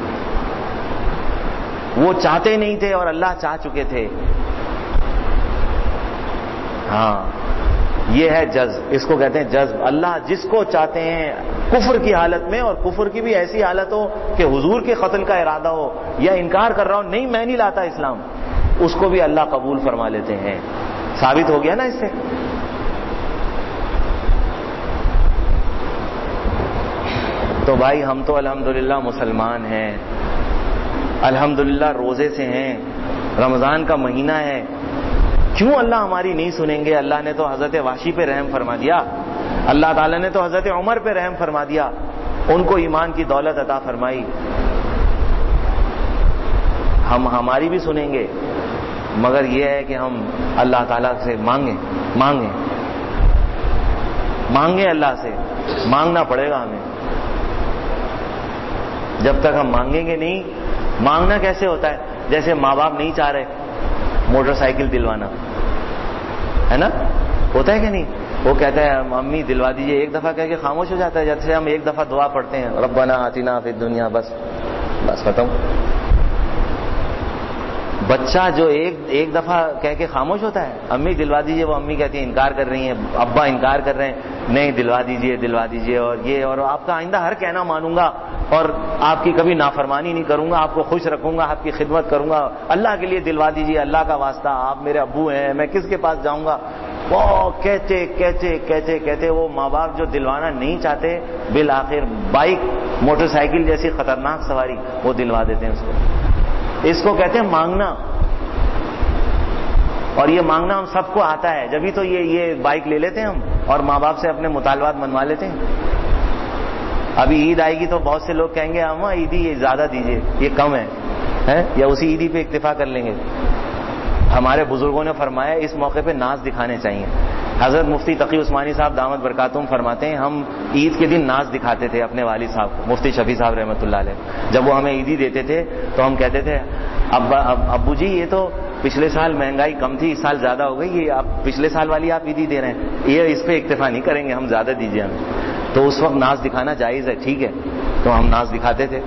وہ چاہتے نہیں تھے اور اللہ چاہ چکے تھے. ہاں یہ ہے جذب, اس کو کہتے ہیں جذب. اللہ جس کو چاہتے ہیں کفر کی حالت میں, اور کفر کی بھی ایسی حالت ہو کہ حضور کے قتل کا ارادہ ہو یا انکار کر رہا ہو, نہیں میں نہیں لاتا اسلام, اس کو بھی اللہ قبول فرما لیتے ہیں. ثابت ہو گیا نا اس سے. تو بھائی ہم تو الحمدللہ مسلمان ہیں, الحمدللہ روزے سے ہیں, رمضان کا مہینہ ہے, کیوں اللہ ہماری نہیں سنیں گے؟ اللہ نے تو حضرت وحشی پہ رحم فرما دیا, اللہ تعالیٰ نے تو حضرت عمر پہ رحم فرما دیا, ان کو ایمان کی دولت عطا فرمائی. ہم ہماری بھی سنیں گے, مگر یہ ہے کہ ہم اللہ تعالیٰ سے مانگیں مانگیں مانگیں اللہ سے, مانگنا پڑے گا ہمیں. جب تک ہم مانگیں گے نہیں, مانگنا کیسے ہوتا ہے؟ جیسے ماں باپ نہیں چاہ رہے موٹر سائیکل دلوانا, ہے نا, ہوتا ہے کہ نہیں؟ وہ کہتا ہے امی دلوا دیجئے, ایک دفعہ کہہ کے خاموش ہو جاتا ہے. جیسے ہم ایک دفعہ دعا پڑھتے ہیں ربنا آتنا فی الدنیا, بس بس ختم. بچہ جو ایک ایک دفعہ کہہ کے خاموش ہوتا ہے امی دلوا دیجئے, وہ امی کہتی ہیں انکار کر رہی ہیں, ابا انکار کر رہے ہیں, نہیں دلوا دیجئے دلوا دیجئے, اور یہ اور آپ کا آئندہ ہر کہنا مانوں گا, اور آپ کی کبھی نافرمانی نہیں کروں گا, آپ کو خوش رکھوں گا, آپ کی خدمت کروں گا, اللہ کے لیے دلوا دیجئے, اللہ کا واسطہ, آپ میرے ابو ہیں, میں کس کے پاس جاؤں گا. وہ کہتے کہتے کہتے کہتے وہ ماں باپ جو دلوانا نہیں چاہتے, بالآخر بائک موٹر سائیکل جیسی خطرناک سواری وہ دلوا دیتے ہیں اس کو. اس کو کہتے ہیں مانگنا. اور یہ مانگنا ہم سب کو آتا ہے, جبھی تو یہ یہ بائک لے لیتے ہیں ہم, اور ماں باپ سے اپنے مطالبات منوا لیتے ہیں. ابھی عید آئے گی تو بہت سے لوگ کہیں گے اماں عیدی یہ زیادہ دیجئے, یہ کم ہے, یا اسی عیدی پہ اکتفا کر لیں گے. ہمارے بزرگوں نے فرمایا اس موقع پہ ناز دکھانے چاہیے. حضرت مفتی تقی عثمانی صاحب دامت برکاتہم فرماتے ہیں ہم عید کے دن ناز دکھاتے تھے اپنے والد صاحب کو, مفتی شفیع صاحب رحمۃ اللہ علیہ. جب وہ ہمیں عیدی دیتے تھے تو ہم کہتے تھے ابا ابو جی یہ تو پچھلے سال مہنگائی کم تھی, اس سال زیادہ ہو گئی, یہ آپ پچھلے سال والی آپ عیدی دے رہے ہیں, یہ اس پہ اکتفا نہیں کریں گے, ہم زیادہ دیجیے ہمیں. تو اس وقت ناز دکھانا جائز ہے, ٹھیک ہے, تو ہم ناز دکھاتے تھے.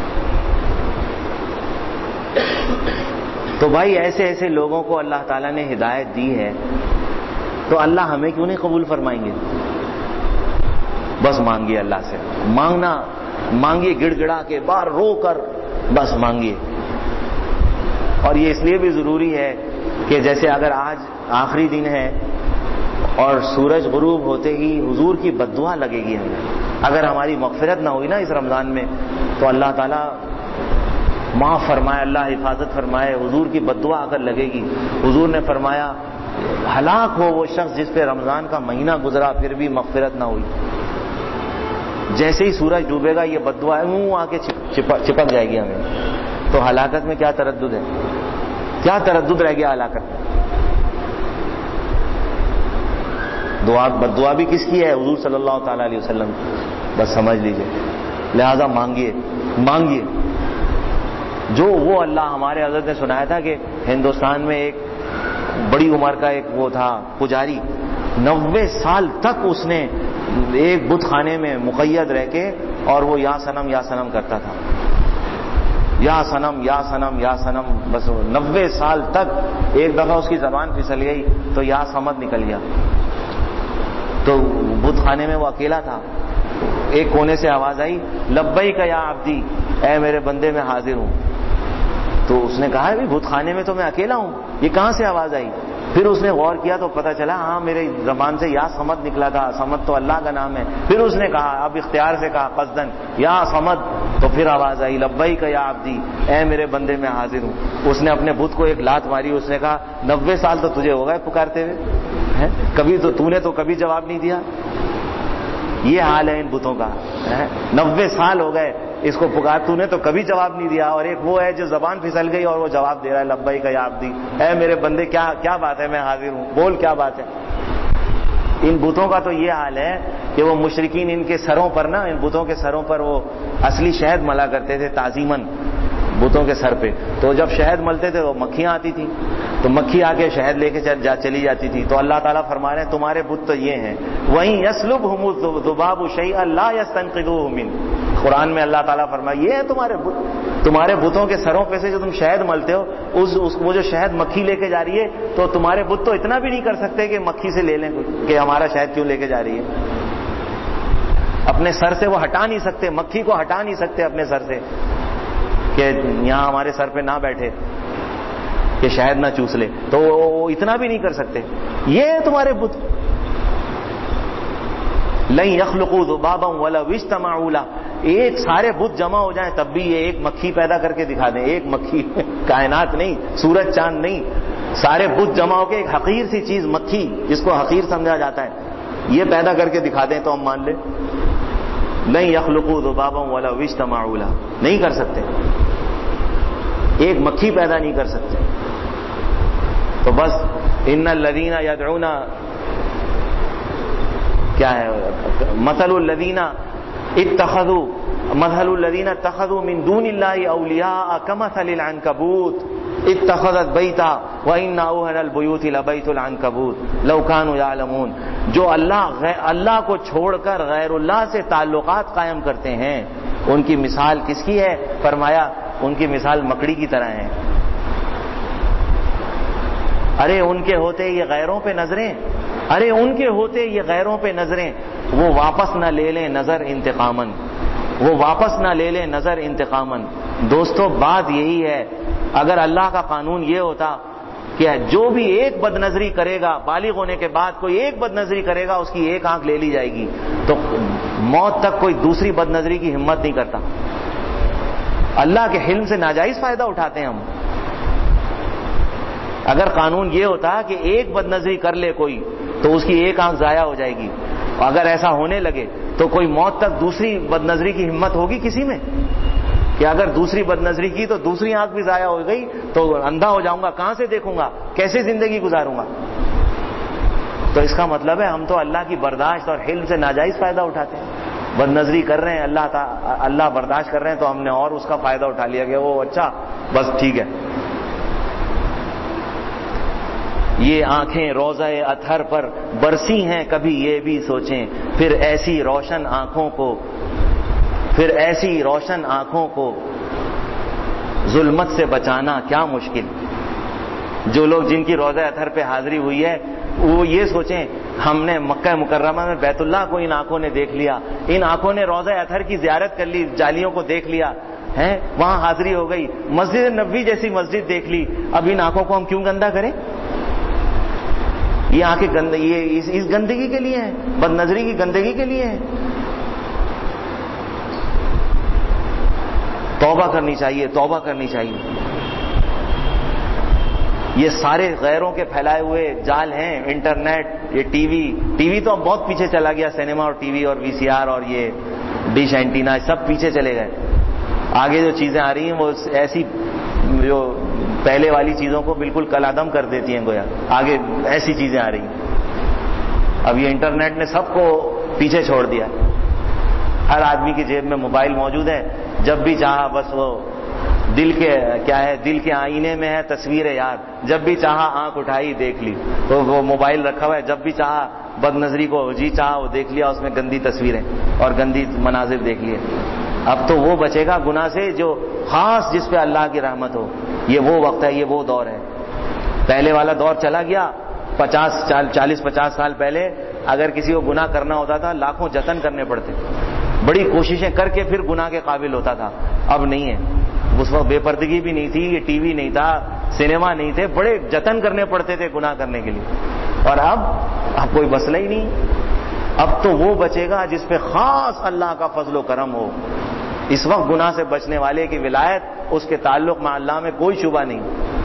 تو بھائی ایسے ایسے لوگوں کو اللہ تعالیٰ نے ہدایت دی ہے, تو اللہ ہمیں کیوں نہیں قبول فرمائیں گے؟ بس مانگیے اللہ سے, مانگنا مانگیے گڑ گڑا کے, بار رو کر بس مانگیے. اور یہ اس لیے بھی ضروری ہے کہ جیسے اگر آج آخری دن ہے اور سورج غروب ہوتے ہی حضور کی بد دعا لگے گی ہمیں، اگر ہماری مغفرت نہ ہوئی نا اس رمضان میں تو اللہ تعالیٰ معاف فرمائے، اللہ حفاظت فرمائے، حضور کی بد دعا اگر لگے گی. حضور نے فرمایا ہلاک ہو وہ شخص جس پہ رمضان کا مہینہ گزرا پھر بھی مغفرت نہ ہوئی. جیسے ہی سورج ڈوبے گا یہ بد دعا منہ آ کے چپک جائے گی ہمیں. تو ہلاکت میں کیا تردد ہے؟ کیا تردد رہ گیا ہلاکت میں؟ دعا بد دعا بھی کس کی ہے؟ حضور صلی اللہ تعالی علیہ وسلم. بس سمجھ لیجئے، لہذا مانگیے مانگیے. جو وہ اللہ ہمارے حضرت نے سنایا تھا کہ ہندوستان میں ایک بڑی عمر کا ایک وہ تھا پجاری، نوے سال تک اس نے ایک بت خانے میں مقید رہ کے اور وہ یا صنم یا صنم کرتا تھا، یا صنم یا صنم یا صنم. بس نوے سال تک. ایک دفعہ اس کی زبان پھسل گئی تو یا صمد نکل گیا. تو بت خانے میں وہ اکیلا تھا. ایک کونے سے آواز آئی لبیک یا عبدی، اے میرے بندے میں حاضر ہوں. تو اس نے کہا بھی بت خانے میں تو میں اکیلا ہوں، یہ کہاں سے آواز آئی؟ پھر اس نے غور کیا تو پتا چلا ہاں میرے زبان سے یا صمد نکلا تھا. صمد تو اللہ کا نام ہے. پھر اس نے کہا، اب اختیار سے کہا قصدن، یا صمد. تو پھر آواز آئی لبیک یا عبدی، اے میرے بندے میں حاضر ہوں. اس نے اپنے بت کو ایک لات ماری. اس نے کہا نوے سال تو تجھے ہو گئے پکارتے ہوئے، کبھی تو تو نے تو کبھی جواب نہیں دیا. یہ حال ہے ان بتوں کا. نوے سال ہو گئے اس کو پکار، تو نے تو کبھی جواب نہیں دیا. اور ایک وہ ہے جو زبان پھسل گئی اور وہ جواب دے رہا ہے لبیک یا عبدی، اے میرے بندے کیا کیا بات ہے، میں حاضر ہوں، بول کیا بات ہے. ان بتوں کا تو یہ حال ہے کہ وہ مشرکین ان کے سروں پر نا، ان بتوں کے سروں پر وہ اصلی شہد ملا کرتے تھے تعظیماً بتوں کے سر پہ. تو جب شہد ملتے تھے وہ مکھیاں آتی تھیں، تو مکھی آ کے شہد لے کے چلی جاتی تھی. تو اللہ تعالیٰ فرما رہے ہیں تمہارے بت تو یہ ہیں. وہیں یسلبہم الذباب شیئا لا یستنقذوہ منہ. قرآن میں اللہ تعالیٰ فرمایا یہ ہے تمہارے بت، تمہارے بتوں کے سروں پہ سے جو تم شہد ملتے ہو، اس, اس وہ جو شہد مکھی لے کے جا رہی ہے، تو تمہارے بت تو اتنا بھی نہیں کر سکتے کہ مکھی سے لے لیں کہ ہمارا شہد کیوں لے کے جا رہی ہے. اپنے سر سے وہ ہٹا نہیں سکتے، مکھی کو ہٹا نہیں سکتے اپنے سر سے کہ یہاں ہمارے سر پہ نہ بیٹھے کہ شہد نہ چوس لے. تو وہ اتنا بھی نہیں کر سکتے. یہ ہے تمہارے بت. لن یخلقوا ذبابا ولو اجتمعوا له. ایک سارے بت جمع ہو جائیں تب بھی یہ ایک مکھی پیدا کر کے دکھا دیں. ایک مکھی، کائنات نہیں، سورج چاند نہیں، سارے بت جمع ہو کے ایک حقیر سی چیز مکھی جس کو حقیر سمجھا جاتا ہے یہ پیدا کر کے دکھا دیں تو ہم مان لیں. لن یخلقوا ذبابا ولو اجتمعوا له. نہیں کر سکتے، ایک مکھی پیدا نہیں کر سکتے. تو بس ان الذین یدعون، کیا ہے مثل الذین اتخذوا مثل الذین اتخذوا من دون اللہ اولیاء کمثل العنکبوت اتخذت بیتا وان اوہن البیوت لبیت العنکبوت لو کانوا یعلمون. جو اللہ اللہ کو چھوڑ کر غیر اللہ سے تعلقات قائم کرتے ہیں ان کی مثال کس کی ہے؟ فرمایا ان کی مثال مکڑی کی طرح ہے. ارے ان کے ہوتے یہ غیروں پہ نظریں، ارے ان کے ہوتے یہ غیروں پہ نظریں، وہ واپس نہ لے لیں نظر انتقامن، وہ واپس نہ لے لیں نظر انتقامن. دوستو بات یہی ہے، اگر اللہ کا قانون یہ ہوتا کہ جو بھی ایک بد نظری کرے گا بالغ ہونے کے بعد، کوئی ایک بد نظری کرے گا اس کی ایک آنکھ لے لی جائے گی، تو موت تک کوئی دوسری بد نظری کی ہمت نہیں کرتا. اللہ کے حلم سے ناجائز فائدہ اٹھاتے ہیں ہم. اگر قانون یہ ہوتا کہ ایک بد نظری کر لے کوئی تو اس کی ایک آنکھ ضائع ہو جائے گی، اگر ایسا ہونے لگے تو کوئی موت تک دوسری بد نظری کی ہمت ہوگی کسی میں؟ کہ اگر دوسری بد نظری کی تو دوسری آنکھ بھی ضائع ہو گئی تو اندھا ہو جاؤں گا، کہاں سے دیکھوں گا، کیسے زندگی گزاروں گا؟ تو اس کا مطلب ہے ہم تو اللہ کی برداشت اور حلم سے ناجائز فائدہ اٹھاتے ہیں. بد نظری کر رہے ہیں، اللہ اللہ برداشت کر رہے ہیں تو ہم نے اور اس کا فائدہ اٹھا لیا کہ وہ اچھا بس ٹھیک ہے. یہ آنکھیں روضہ اطہر پر برسی ہیں کبھی یہ بھی سوچیں، پھر ایسی روشن آنکھوں کو پھر ایسی روشن آنکھوں کو ظلمت سے بچانا کیا مشکل. جو لوگ جن کی روضہ اطہر پہ حاضری ہوئی ہے وہ یہ سوچیں ہم نے مکہ مکرمہ میں بیت اللہ کو ان آنکھوں نے دیکھ لیا، ان آنکھوں نے روضہ اطہر کی زیارت کر لی، جالیوں کو دیکھ لیا، ہے وہاں حاضری ہو گئی, مسجد نبوی جیسی مسجد دیکھ لی, اب ان آنکھوں کو ہم کیوں گندا کریں؟ یہ آنکھیں گند یہ اس, اس گندگی کے لیے ہے, بد نظری کی گندگی کے لیے ہے. توبہ کرنی چاہیے, توبہ کرنی چاہیے. یہ سارے غیروں کے پھیلائے ہوئے جال ہیں, انٹرنیٹ, یہ ٹی وی ٹی وی تو اب بہت پیچھے چلا گیا, سینما اور ٹی وی اور وی سی آر اور یہ ڈش اینٹینا سب پیچھے چلے گئے. آگے جو چیزیں آ رہی ہیں وہ ایسی جو پہلے والی چیزوں کو بالکل کلعدم کر دیتی ہیں گویا, آگے ایسی چیزیں آ رہی ہیں. اب یہ انٹرنیٹ نے سب کو پیچھے چھوڑ دیا. ہر آدمی کی جیب میں موبائل موجود ہے, جب بھی چاہا بس وہ دل کے کیا ہے دل کے آئینے میں ہے تصویر یاد, جب بھی چاہا آنکھ اٹھائی دیکھ لی, تو وہ موبائل رکھا ہوا ہے, جب بھی چاہا بد نظری کو جی چاہا وہ دیکھ لیا, اس میں گندی تصویریں اور گندی مناظر دیکھ لیے. اب تو وہ بچے گا گناہ سے جو خاص جس پہ اللہ کی رحمت ہو. یہ وہ وقت ہے, یہ وہ دور ہے. پہلے والا دور چلا گیا. پچاس چالیس پچاس سال پہلے اگر کسی کو گناہ کرنا ہوتا تھا لاکھوں جتن کرنے پڑتے, بڑی کوششیں کر کے پھر گناہ کے قابل ہوتا تھا. اب نہیں ہے. اس وقت بے پردگی بھی نہیں تھی, یہ ٹی وی نہیں تھا, سنیما نہیں تھے, بڑے جتن کرنے پڑتے تھے گناہ کرنے کے لیے. اور اب اب کوئی مسئلہ ہی نہیں. اب تو وہ بچے گا جس پہ خاص اللہ کا فضل و کرم ہو. اس وقت گناہ سے بچنے والے کی ولایت, اس کے تعلق مع اللہ میں کوئی شبہ نہیں.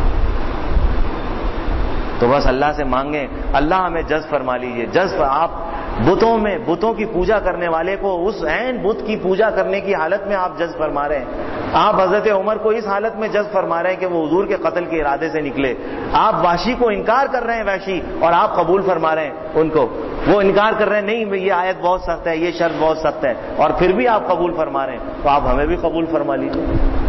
تو بس اللہ سے مانگیں, اللہ ہمیں جذب فرما لیجئے. جذب آپ بتوں میں بتوں کی پوجا کرنے والے کو اس عین بت کی پوجا کرنے کی حالت میں آپ جذب فرما رہے ہیں. آپ حضرت عمر کو اس حالت میں جذب فرما رہے ہیں کہ وہ حضور کے قتل کے ارادے سے نکلے. آپ وحشی کو انکار کر رہے ہیں وحشی, اور آپ قبول فرما رہے ہیں ان کو. وہ انکار کر رہے ہیں نہیں یہ آیت بہت سخت ہے, یہ شرط بہت سخت ہے, اور پھر بھی آپ قبول فرما رہے ہیں. تو آپ ہمیں بھی قبول فرما لیجیے.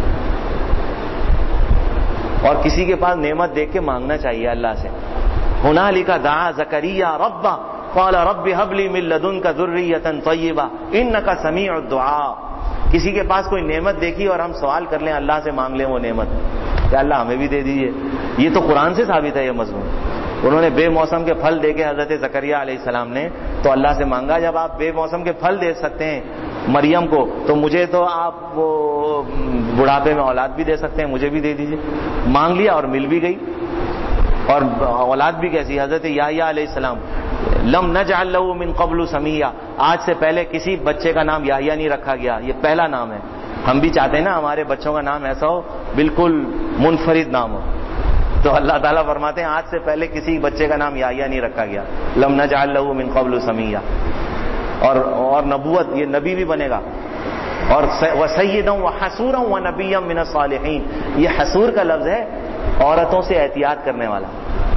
اور کسی کے پاس نعمت دیکھ کے مانگنا چاہیے اللہ سے. ہنالک دعا زکریا ربہ قال رب هب لي من لدنك ذرية طيبة انك سميع الدعاء. کسی کے پاس کوئی نعمت دیکھی اور ہم سوال کر لیں, اللہ سے مانگ لیں وہ نعمت, کہ اللہ ہمیں بھی دے دیجیے. یہ تو قرآن سے ثابت ہے یہ مضمون. انہوں نے بے موسم کے پھل دے کے حضرت زکریا علیہ السلام نے تو اللہ سے مانگا, جب آپ بے موسم کے پھل دے سکتے ہیں مریم کو, تو مجھے تو آپ وہ بڑھاپے میں اولاد بھی دے سکتے ہیں, مجھے بھی دے دیجیے. مانگ لیا اور مل بھی گئی. اور اولاد بھی کیسی, حضرت یحییٰ علیہ السلام, لم نجعل له من قبل سمیہ, آج سے پہلے کسی بچے کا نام یحییٰ نہیں رکھا گیا, یہ پہلا نام ہے. ہم بھی چاہتے ہیں نا ہمارے بچوں کا نام ایسا ہو, بالکل منفرد نام ہو. تو اللہ تعالیٰ فرماتے ہیں آج سے پہلے کسی بچے کا نام یحییٰ نہیں رکھا گیا. لم نجعل له من قبل سمیہ. اور اور نبوت, یہ نبی بھی بنے گا. اور وسیدا وحسورا ونبیا من الصالحین, یہ حسور کا لفظ ہے عورتوں سے احتیاط کرنے والا.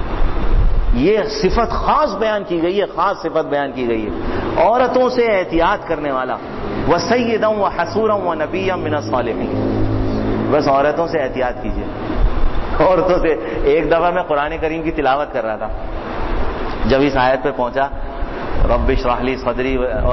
یہ صفت خاص بیان کی گئی ہے, خاص صفت بیان کی گئی ہے, عورتوں سے احتیاط کرنے والا. وسیدا وحسورا ونبیا من الصالحین. بس عورتوں سے احتیاط کیجیے. عورتوں سے. ایک دفعہ میں قرآن کریم کی تلاوت کر رہا تھا, جب اس آیت پہ پہنچا رب اشرح لی صدری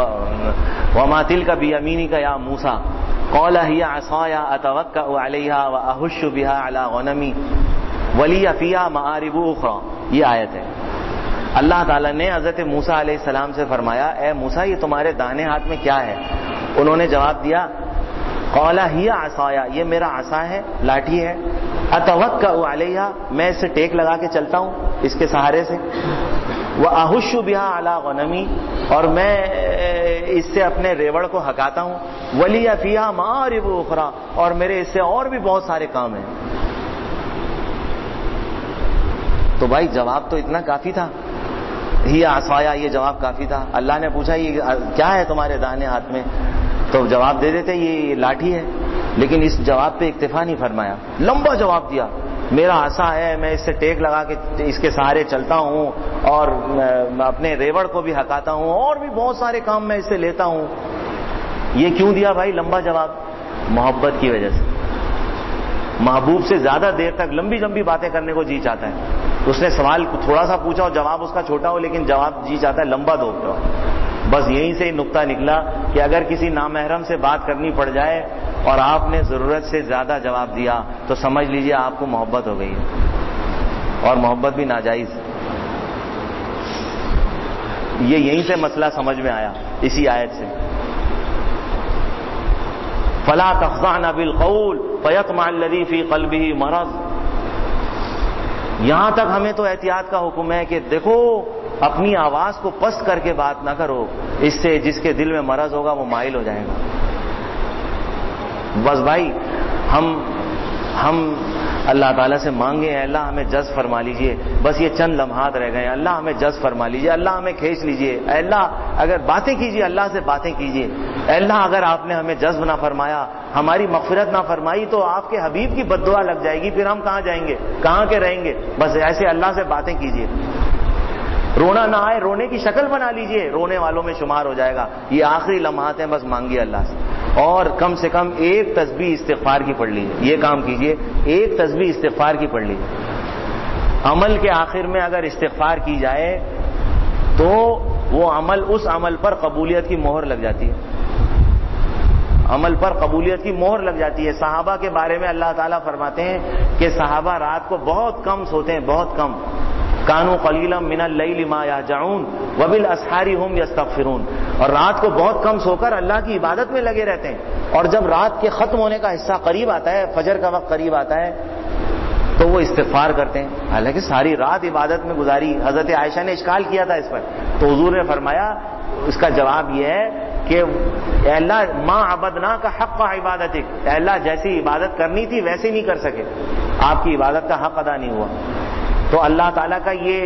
وما تلک بیمینک یا موسیٰ قال هي عصاي اتوکأ علیہا واہش بها علی غنمی ولی فیہا مآرب اخرى. یہ آیت ہے. اللہ تعالیٰ نے حضرت موسیٰ علیہ السلام سے فرمایا, اے موسیٰ یہ تمہارے داہنے ہاتھ میں کیا ہے؟ انہوں نے جواب دیا قال هي عصاي, یہ میرا عصا ہے, لاٹھی ہے. اتوکأ علیہا, میں اس سے ٹیک لگا کے چلتا ہوں اس کے سہارے سے. وأہش بها علی غنمی, اور میں اس سے اپنے ریوڑ کو ہکاتا ہوں. ولی فیہا مآرب اخرى, اور میرے اس سے اور بھی بہت سارے کام ہیں. تو بھائی جواب تو اتنا کافی تھا, ہی عصایا, یہ جواب کافی تھا. اللہ نے پوچھا یہ کیا ہے تمہارے داہنے ہاتھ میں, تو جواب دے دیتے یہ لاٹھی ہے. لیکن اس جواب پہ اکتفا نہیں فرمایا, لمبا جواب دیا. میرا عصا ہے, میں اس سے ٹیک لگا کے اس کے سہارے چلتا ہوں, اور اپنے ریوڑ کو بھی ہکاتا ہوں, اور بھی بہت سارے کام میں اس سے لیتا ہوں. یہ کیوں دیا بھائی لمبا جواب؟ محبت کی وجہ سے. محبوب سے زیادہ دیر تک لمبی لمبی باتیں کرنے کو جی چاہتا ہے. اس نے سوال تھوڑا سا پوچھا اور جواب اس کا چھوٹا ہو, لیکن جواب جی چاہتا ہے لمبا دو. بس یہیں سے نقطہ نکلا کہ اگر کسی نامحرم سے بات کرنی پڑ جائے اور آپ نے ضرورت سے زیادہ جواب دیا تو سمجھ لیجئے آپ کو محبت ہو گئی ہے, اور محبت بھی ناجائز. یہ یہیں سے مسئلہ سمجھ میں آیا اسی آیت سے. فلا تخضعن بالقول فيطمع الذي في قلبه مرض. یہاں تک ہمیں تو احتیاط کا حکم ہے کہ دیکھو اپنی آواز کو پست کر کے بات نہ کرو، اس سے جس کے دل میں مرض ہوگا وہ مائل ہو جائے گا. بس بھائی ہم ہم اللہ تعالیٰ سے مانگے ہیں اللہ ہمیں جذب فرما لیجئے، بس یہ چند لمحات رہ گئے ہیں، اللہ ہمیں جذب فرما لیجئے، اللہ ہمیں کھینچ لیجئے، اے اللہ اگر باتیں کیجئے، اللہ سے باتیں کیجئے، اے اللہ اگر آپ نے ہمیں جذب نہ فرمایا، ہماری مغفرت نہ فرمائی تو آپ کے حبیب کی بد دعا لگ جائے گی، پھر ہم کہاں جائیں گے، کہاں کے رہیں گے. بس ایسے اللہ سے باتیں کیجئے. رونا نہ آئے، رونے کی شکل بنا لیجئے، رونے والوں میں شمار ہو جائے گا. یہ آخری لمحات ہیں، بس مانگیے اللہ سے، اور کم سے کم ایک تسبیح استغفار کی پڑھ لیجئے. یہ کام کیجئے، ایک تسبیح استغفار کی پڑھ لیجئے. عمل کے آخر میں اگر استغفار کی جائے تو وہ عمل اس عمل پر قبولیت کی مہر لگ جاتی ہے، عمل پر قبولیت کی مہر لگ جاتی ہے. صحابہ کے بارے میں اللہ تعالیٰ فرماتے ہیں کہ صحابہ رات کو بہت کم سوتے ہیں، بہت کم. کانوا قلیلا من اللیل ما یہجعون وبالاسحار هم یستغفرون. اور رات کو بہت کم سو کر اللہ کی عبادت میں لگے رہتے ہیں، اور جب رات کے ختم ہونے کا حصہ قریب آتا ہے، فجر کا وقت قریب آتا ہے، تو وہ استغفار کرتے ہیں. حالانکہ ساری رات عبادت میں گزاری. حضرت عائشہ نے اشکال کیا تھا اس پر، تو حضور نے فرمایا اس کا جواب یہ ہے کہ اے اللہ ما عبدنا کا حق عبادتک، اے اللہ جیسی عبادت کرنی تھی ویسے نہیں کر سکے، آپ کی عبادت کا حق ادا نہیں ہوا. تو اللہ تعالیٰ کا یہ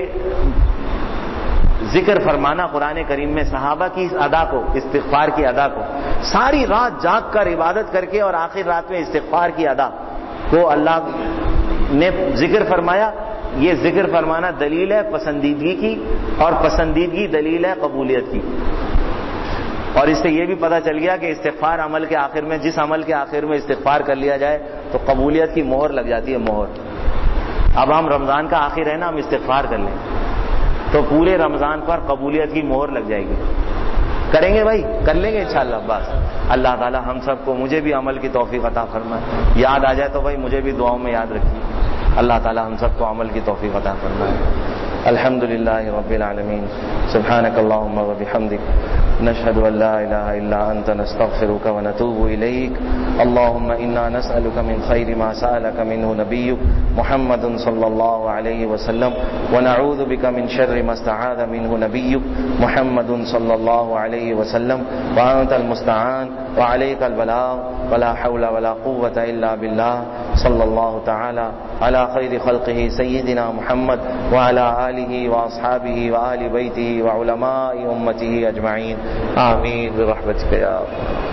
ذکر فرمانا قرآن کریم میں صحابہ کی اس ادا کو، استغفار کی ادا کو، ساری رات جاگ کر عبادت کر کے اور آخر رات میں استغفار کی ادا کو اللہ نے ذکر فرمایا. یہ ذکر فرمانا دلیل ہے پسندیدگی کی، اور پسندیدگی دلیل ہے قبولیت کی. اور اس سے یہ بھی پتہ چل گیا کہ استغفار عمل کے آخر میں، جس عمل کے آخر میں استغفار کر لیا جائے تو قبولیت کی مہر لگ جاتی ہے، مہر. اب ہم رمضان کا آخر ہے نا، ہم استغفار کر لیں تو پورے رمضان پر قبولیت کی مہر لگ جائے گی. کریں گے بھائی، کر لیں گے انشاءاللہ. بس اللہ تعالی ہم سب کو، مجھے بھی عمل کی توفیق عطا فرمائے. یاد آ جائے تو بھائی مجھے بھی دعاؤں میں یاد رکھیے. اللہ تعالی ہم سب کو عمل کی توفیق عطا فرمائے. الحمدللہ رب العالمین. سبحانک اللہم و بحمدک، نشہد ان لا الہ الا انت، نستغفرک و نتوب الیک. اللہم انا نسألک من خیر ما سألک منہ نبیک محمد صلی اللہ علیہ وسلم، ونعوذ بک من شر ما استعاذ منہ نبیک محمد صلی اللہ علیہ وسلم، وانت المستعان وعلیک البلاغ ولا حول ولا قوة الا باللہ. صلی اللہ تعالی علی خیر خلقہ سیدنا محمد وعلی آلہ واصحابہ وآل بیتہ وعلماء امتہ اجمعین. آمین برحمتک یا